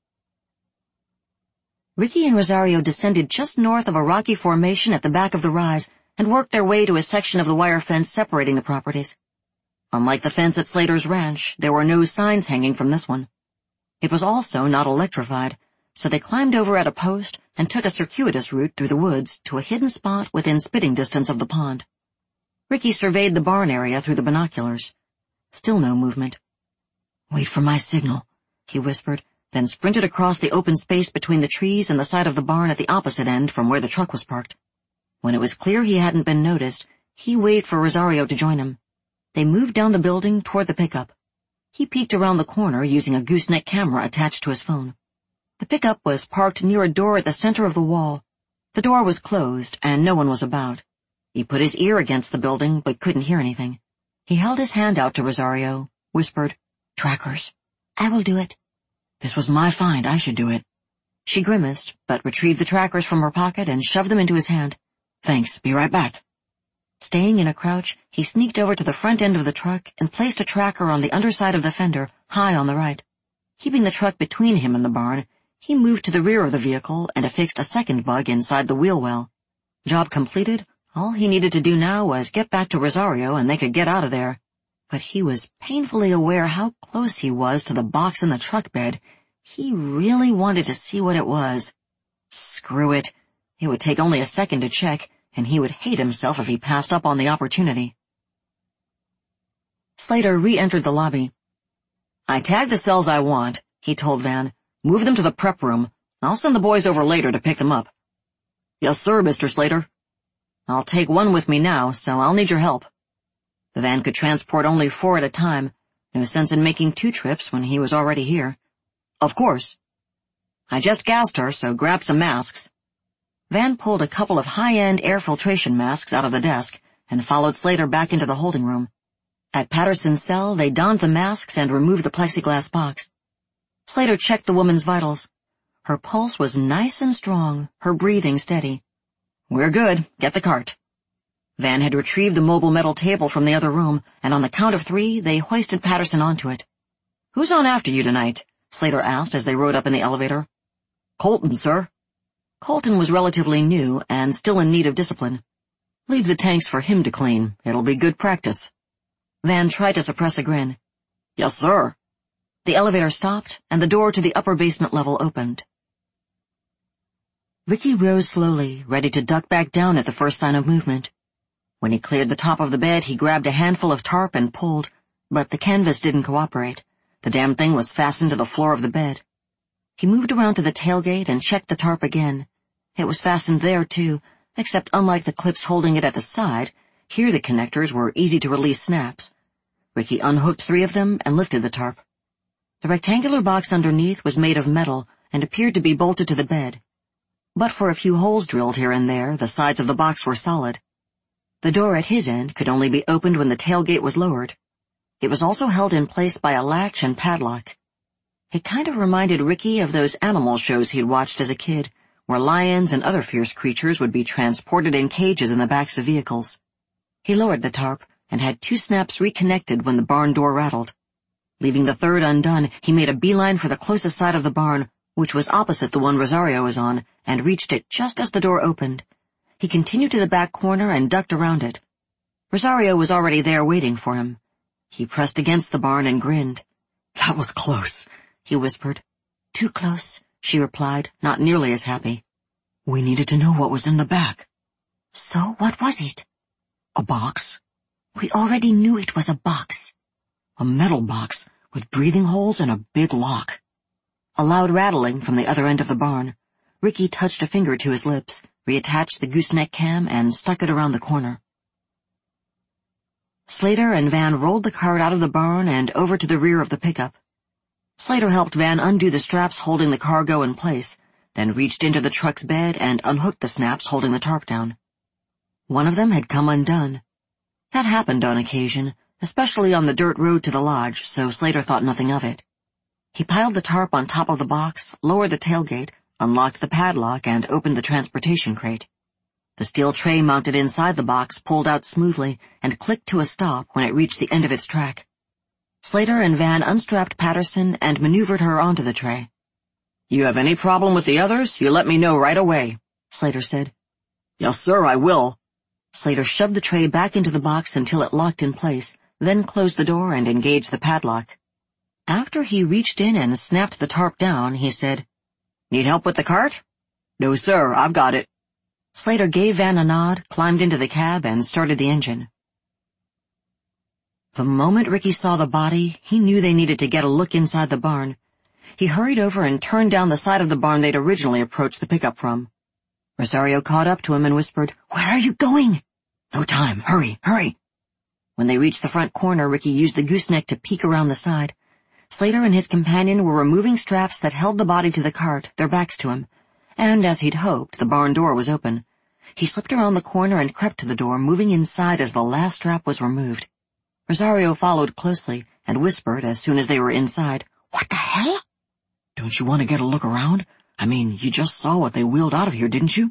[SPEAKER 1] Ricky and Rosario descended just north of a rocky formation at the back of the rise and worked their way to a section of the wire fence separating the properties. Unlike the fence at Slater's ranch, there were no signs hanging from this one. It was also not electrified, so they climbed over at a post and took a circuitous route through the woods to a hidden spot within spitting distance of the pond. Ricky surveyed the barn area through the binoculars. Still no movement. "Wait for my signal," he whispered, then sprinted across the open space between the trees and the side of the barn at the opposite end from where the truck was parked. When it was clear he hadn't been noticed, he waved for Rosario to join him. They moved down the building toward the pickup. He peeked around the corner using a gooseneck camera attached to his phone. The pickup was parked near a door at the center of the wall. The door was closed, and no one was about. He put his ear against the building, but couldn't hear anything. He held his hand out to Rosario, whispered, "Trackers." "I will do it." "This was my find. I should do it." She grimaced, but retrieved the trackers from her pocket and shoved them into his hand. "Thanks. Be right back." Staying in a crouch, he sneaked over to the front end of the truck and placed a tracker on the underside of the fender, high on the right. Keeping the truck between him and the barn, he moved to the rear of the vehicle and affixed a second bug inside the wheel well. Job completed. All he needed to do now was get back to Rosario and they could get out of there. But he was painfully aware how close he was to the box in the truck bed. He really wanted to see what it was. Screw it. It would take only a second to check, and he would hate himself if he passed up on the opportunity. Slater re-entered the lobby. "I tagged the cells I want," he told Van. "Move them to the prep room. I'll send the boys over later to pick them up." "Yes, sir, Mr. Slater." "I'll take one with me now, so I'll need your help." The van could transport only 4 at a time. No sense in making 2 trips when he was already here. "Of course." "I just gassed her, so grab some masks." Van pulled a couple of high-end air filtration masks out of the desk and followed Slater back into the holding room. At Patterson's cell, they donned the masks and removed the plexiglass box. Slater checked the woman's vitals. Her pulse was nice and strong, her breathing steady. "We're good. Get the cart." Van had retrieved the mobile metal table from the other room, and on the count of 3, they hoisted Patterson onto it. "Who's on after you tonight?" Slater asked as they rode up in the elevator. "Colton, sir." Colton was relatively new and still in need of discipline. "Leave the tanks for him to clean. It'll be good practice." Van tried to suppress a grin. "Yes, sir." The elevator stopped, and the door to the upper basement level opened. Ricky rose slowly, ready to duck back down at the first sign of movement. When he cleared the top of the bed, he grabbed a handful of tarp and pulled, but the canvas didn't cooperate. The damn thing was fastened to the floor of the bed. He moved around to the tailgate and checked the tarp again. It was fastened there, too, except unlike the clips holding it at the side, here the connectors were easy-to-release snaps. Ricky unhooked 3 of them and lifted the tarp. The rectangular box underneath was made of metal and appeared to be bolted to the bed. But for a few holes drilled here and there, the sides of the box were solid. The door at his end could only be opened when the tailgate was lowered. It was also held in place by a latch and padlock. It kind of reminded Ricky of those animal shows he'd watched as a kid, where lions and other fierce creatures would be transported in cages in the backs of vehicles. He lowered the tarp and had 2 snaps reconnected when the barn door rattled. Leaving the 3rd undone, he made a beeline for the closest side of the barn, which was opposite the one Rosario was on, and reached it just as the door opened. He continued to the back corner and ducked around it. Rosario was already there waiting for him. He pressed against the barn and grinned. "That was close," he whispered. "Too close," she replied, not nearly as happy. "We needed to know what was in the back." "So what was it?" A box? We already knew it was a box. A metal box with breathing holes and a big lock. A loud rattling from the other end of the barn. Ricky touched a finger to his lips, reattached the gooseneck cam, and stuck it around the corner. Slater and Van rolled the cart out of the barn and over to the rear of the pickup. Slater helped Van undo the straps holding the cargo in place, then reached into the truck's bed and unhooked the snaps holding the tarp down. One of them had come undone. That happened on occasion, especially on the dirt road to the lodge, so Slater thought nothing of it. He piled the tarp on top of the box, lowered the tailgate, unlocked the padlock, and opened the transportation crate. The steel tray mounted inside the box pulled out smoothly and clicked to a stop when it reached the end of its track. Slater and Van unstrapped Patterson and maneuvered her onto the tray. "You have any problem with the others, you let me know right away," Slater said. "Yes, sir, I will." Slater shoved the tray back into the box until it locked in place, then closed the door and engaged the padlock. After he reached in and snapped the tarp down, he said, "Need help with the cart?" "No, sir, I've got it." Slater gave Van a nod, climbed into the cab, and started the engine. The moment Ricky saw the body, he knew they needed to get a look inside the barn. He hurried over and turned down the side of the barn they'd originally approached the pickup from. Rosario caught up to him and whispered, "Where are you going?" "No time. Hurry, hurry." When they reached the front corner, Ricky used the gooseneck to peek around the side. Slater and his companion were removing straps that held the body to the cart, their backs to him, and, as he'd hoped, the barn door was open. He slipped around the corner and crept to the door, moving inside as the last strap was removed. Rosario followed closely and whispered as soon as they were inside, "What the hell?" "Don't you want to get a look around? I mean, you just saw what they wheeled out of here, didn't you?"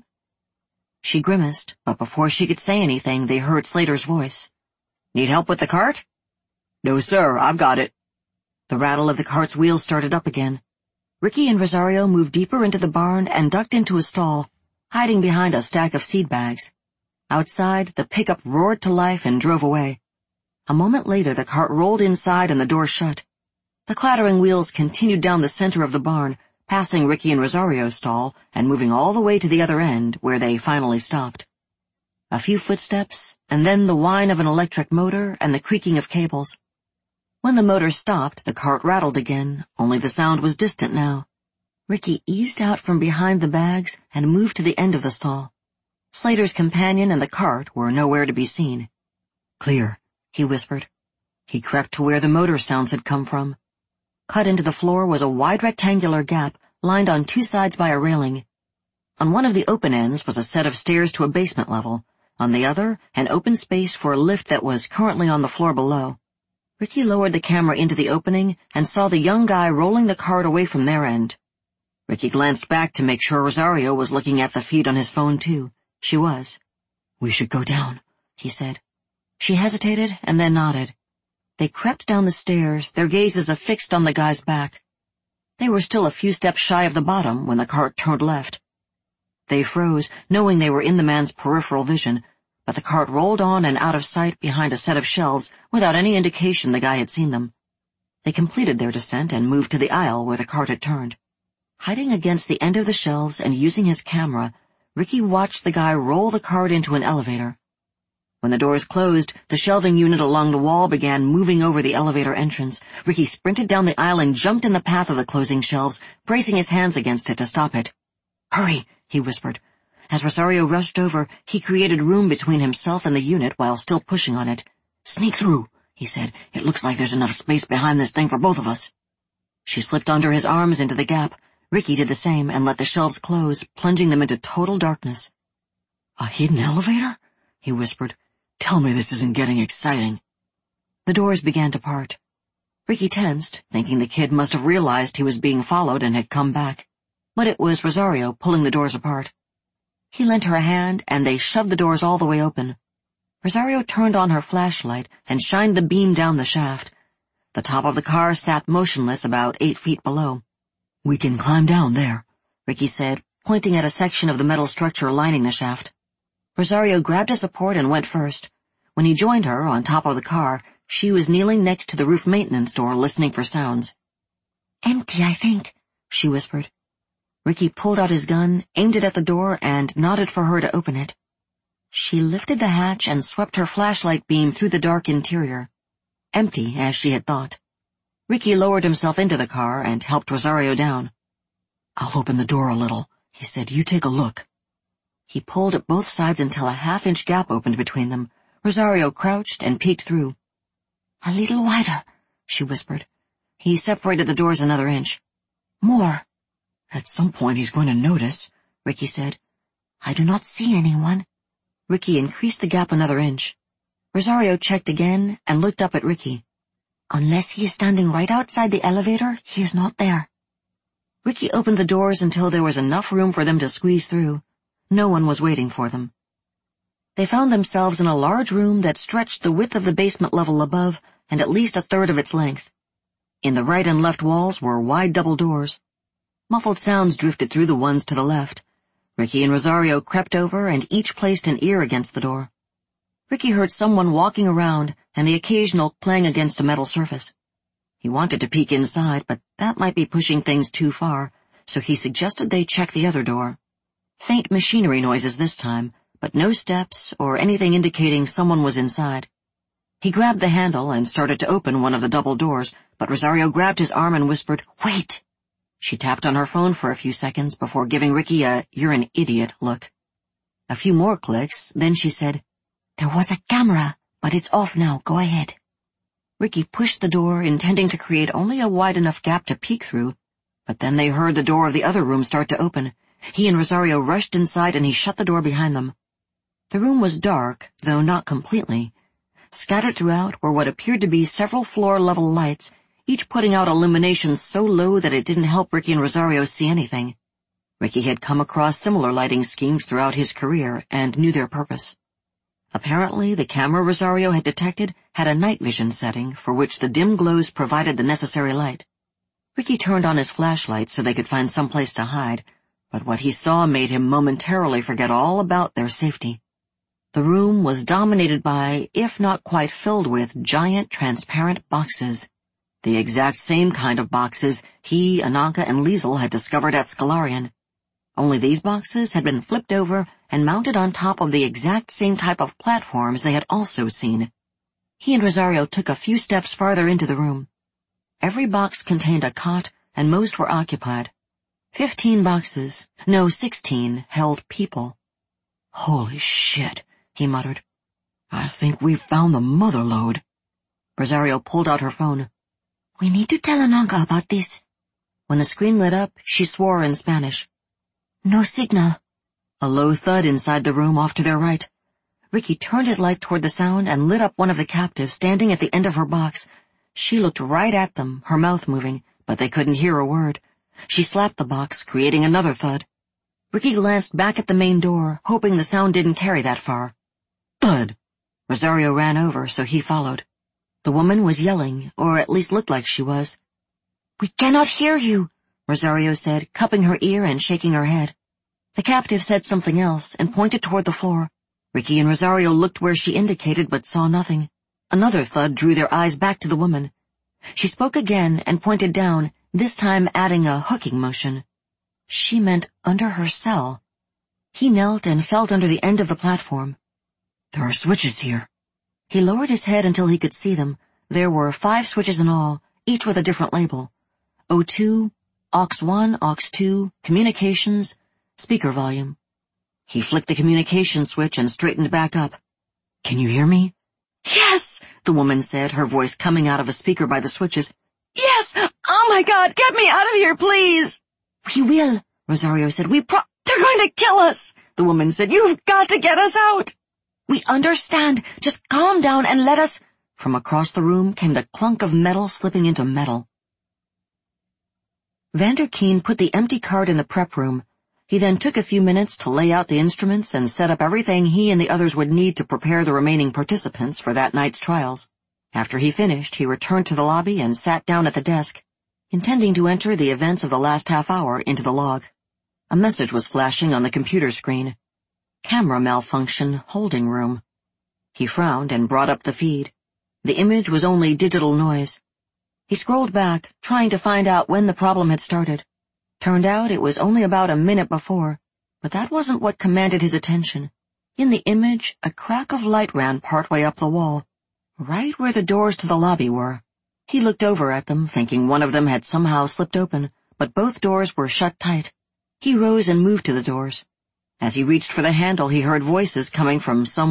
[SPEAKER 1] She grimaced, but before she could say anything, they heard Slater's voice. "Need help with the cart?" "No, sir, I've got it." The rattle of the cart's wheels started up again. Ricky and Rosario moved deeper into the barn and ducked into a stall, hiding behind a stack of seed bags. Outside, the pickup roared to life and drove away. A moment later, the cart rolled inside and the door shut. The clattering wheels continued down the center of the barn, passing Ricky and Rosario's stall and moving all the way to the other end, where they finally stopped. A few footsteps, and then the whine of an electric motor and the creaking of cables. When the motor stopped, the cart rattled again, only the sound was distant now. Ricky eased out from behind the bags and moved to the end of the stall. Slater's companion and the cart were nowhere to be seen. "Clear," he whispered. He crept to where the motor sounds had come from. Cut into the floor was a wide rectangular gap, lined on two sides by a railing. On one of the open ends was a set of stairs to a basement level. On the other, an open space for a lift that was currently on the floor below. Ricky lowered the camera into the opening and saw the young guy rolling the cart away from their end. Ricky glanced back to make sure Rosario was looking at the feed on his phone too. She was. "We should go down," he said. She hesitated and then nodded. They crept down the stairs, their gazes affixed on the guy's back. They were still a few steps shy of the bottom when the cart turned left. They froze, knowing they were in the man's peripheral vision, but the cart rolled on and out of sight behind a set of shelves without any indication the guy had seen them. They completed their descent and moved to the aisle where the cart had turned. Hiding against the end of the shelves and using his camera, Ricky watched the guy roll the cart into an elevator. When the doors closed, the shelving unit along the wall began moving over the elevator entrance. Ricky sprinted down the aisle and jumped in the path of the closing shelves, bracing his hands against it to stop it. "Hurry," he whispered. As Rosario rushed over, he created room between himself and the unit while still pushing on it. "Sneak through," he said. "It looks like there's enough space behind this thing for both of us." She slipped under his arms into the gap. Ricky did the same and let the shelves close, plunging them into total darkness. "A hidden elevator?" he whispered. "Tell me this isn't getting exciting." The doors began to part. Ricky tensed, thinking the kid must have realized he was being followed and had come back. But it was Rosario pulling the doors apart. He lent her a hand, and they shoved the doors all the way open. Rosario turned on her flashlight and shined the beam down the shaft. The top of the car sat motionless about 8 feet below. "We can climb down there," Ricky said, pointing at a section of the metal structure lining the shaft. Rosario grabbed a support and went first. When he joined her on top of the car, she was kneeling next to the roof maintenance door listening for sounds. "Empty, I think," she whispered. Ricky pulled out his gun, aimed it at the door, and nodded for her to open it. She lifted the hatch and swept her flashlight beam through the dark interior. Empty, as she had thought. Ricky lowered himself into the car and helped Rosario down. "I'll open the door a little," he said. "You take a look." He pulled at both sides until a half-inch gap opened between them. Rosario crouched and peeked through. "A little wider," she whispered. He separated the doors another inch. "More." "At some point he's going to notice," Ricky said. "I do not see anyone." Ricky increased the gap another inch. Rosario checked again and looked up at Ricky. "Unless he is standing right outside the elevator, he is not there." Ricky opened the doors until there was enough room for them to squeeze through. No one was waiting for them. They found themselves in a large room that stretched the width of the basement level above and at least a third of its length. In the right and left walls were wide double doors. Muffled sounds drifted through the ones to the left. Ricky and Rosario crept over and each placed an ear against the door. Ricky heard someone walking around and the occasional clang against a metal surface. He wanted to peek inside, but that might be pushing things too far, so he suggested they check the other door. Faint machinery noises this time, but no steps or anything indicating someone was inside. He grabbed the handle and started to open one of the double doors, but Rosario grabbed his arm and whispered, "Wait!" She tapped on her phone for a few seconds before giving Ricky a "you're an idiot" look. A few more clicks, then she said, "There was a camera, but it's off now. Go ahead." Ricky pushed the door, intending to create only a wide enough gap to peek through, but then they heard the door of the other room start to open. He and Rosario rushed inside and he shut the door behind them. The room was dark, though not completely. Scattered throughout were what appeared to be several floor-level lights, each putting out illumination so low that it didn't help Ricky and Rosario see anything. Ricky had come across similar lighting schemes throughout his career and knew their purpose. Apparently, the camera Rosario had detected had a night vision setting for which the dim glows provided the necessary light. Ricky turned on his flashlight so they could find some place to hide, but what he saw made him momentarily forget all about their safety. The room was dominated by, if not quite filled with, giant transparent boxes. The exact same kind of boxes he, Ananka, and Liesel had discovered at Scalarian. Only these boxes had been flipped over and mounted on top of the exact same type of platforms they had also seen. He and Rosario took a few steps farther into the room. Every box contained a cot, and most were occupied. 15 boxes, no, 16, held people. "Holy shit," he muttered. "I think we've found the mother lode." Rosario pulled out her phone. "We need to tell Ananka about this." When the screen lit up, she swore in Spanish. "No signal." A low thud inside the room off to their right. Ricky turned his light toward the sound and lit up one of the captives standing at the end of her box. She looked right at them, her mouth moving, but they couldn't hear a word. She slapped the box, creating another thud. Ricky glanced back at the main door, hoping the sound didn't carry that far. Thud! Rosario ran over, so he followed. The woman was yelling, or at least looked like she was. "We cannot hear you," Rosario said, cupping her ear and shaking her head. The captive said something else and pointed toward the floor. Ricky and Rosario looked where she indicated but saw nothing. Another thud drew their eyes back to the woman. She spoke again and pointed down, this time adding a hooking motion. She meant under her cell. He knelt and felt under the end of the platform. "There are switches here." He lowered his head until he could see them. There were 5 switches in all, each with a different label. O2, aux1, aux2, communications, speaker volume. He flicked the communication switch and straightened back up. "Can you hear me?" "Yes," the woman said, her voice coming out of a speaker by the switches. "Yes! Oh my God, get me out of here, please!" "We will," Rosario said. "They're going to kill us," the woman said. "You've got to get us out." "We understand. Just calm down and let us—" From across the room came the clunk of metal slipping into metal. Vander Keen put the empty cart in the prep room. He then took a few minutes to lay out the instruments and set up everything he and the others would need to prepare the remaining participants for that night's trials. After he finished, he returned to the lobby and sat down at the desk, intending to enter the events of the last half hour into the log. A message was flashing on the computer screen. Camera malfunction, holding room. He frowned and brought up the feed. The image was only digital noise. He scrolled back, trying to find out when the problem had started. Turned out it was only about a minute before, but that wasn't what commanded his attention. In the image, a crack of light ran partway up the wall, right where the doors to the lobby were. He looked over at them, thinking one of them had somehow slipped open, but both doors were shut tight. He rose and moved to the doors. As he reached for the handle, he heard voices coming from somewhere.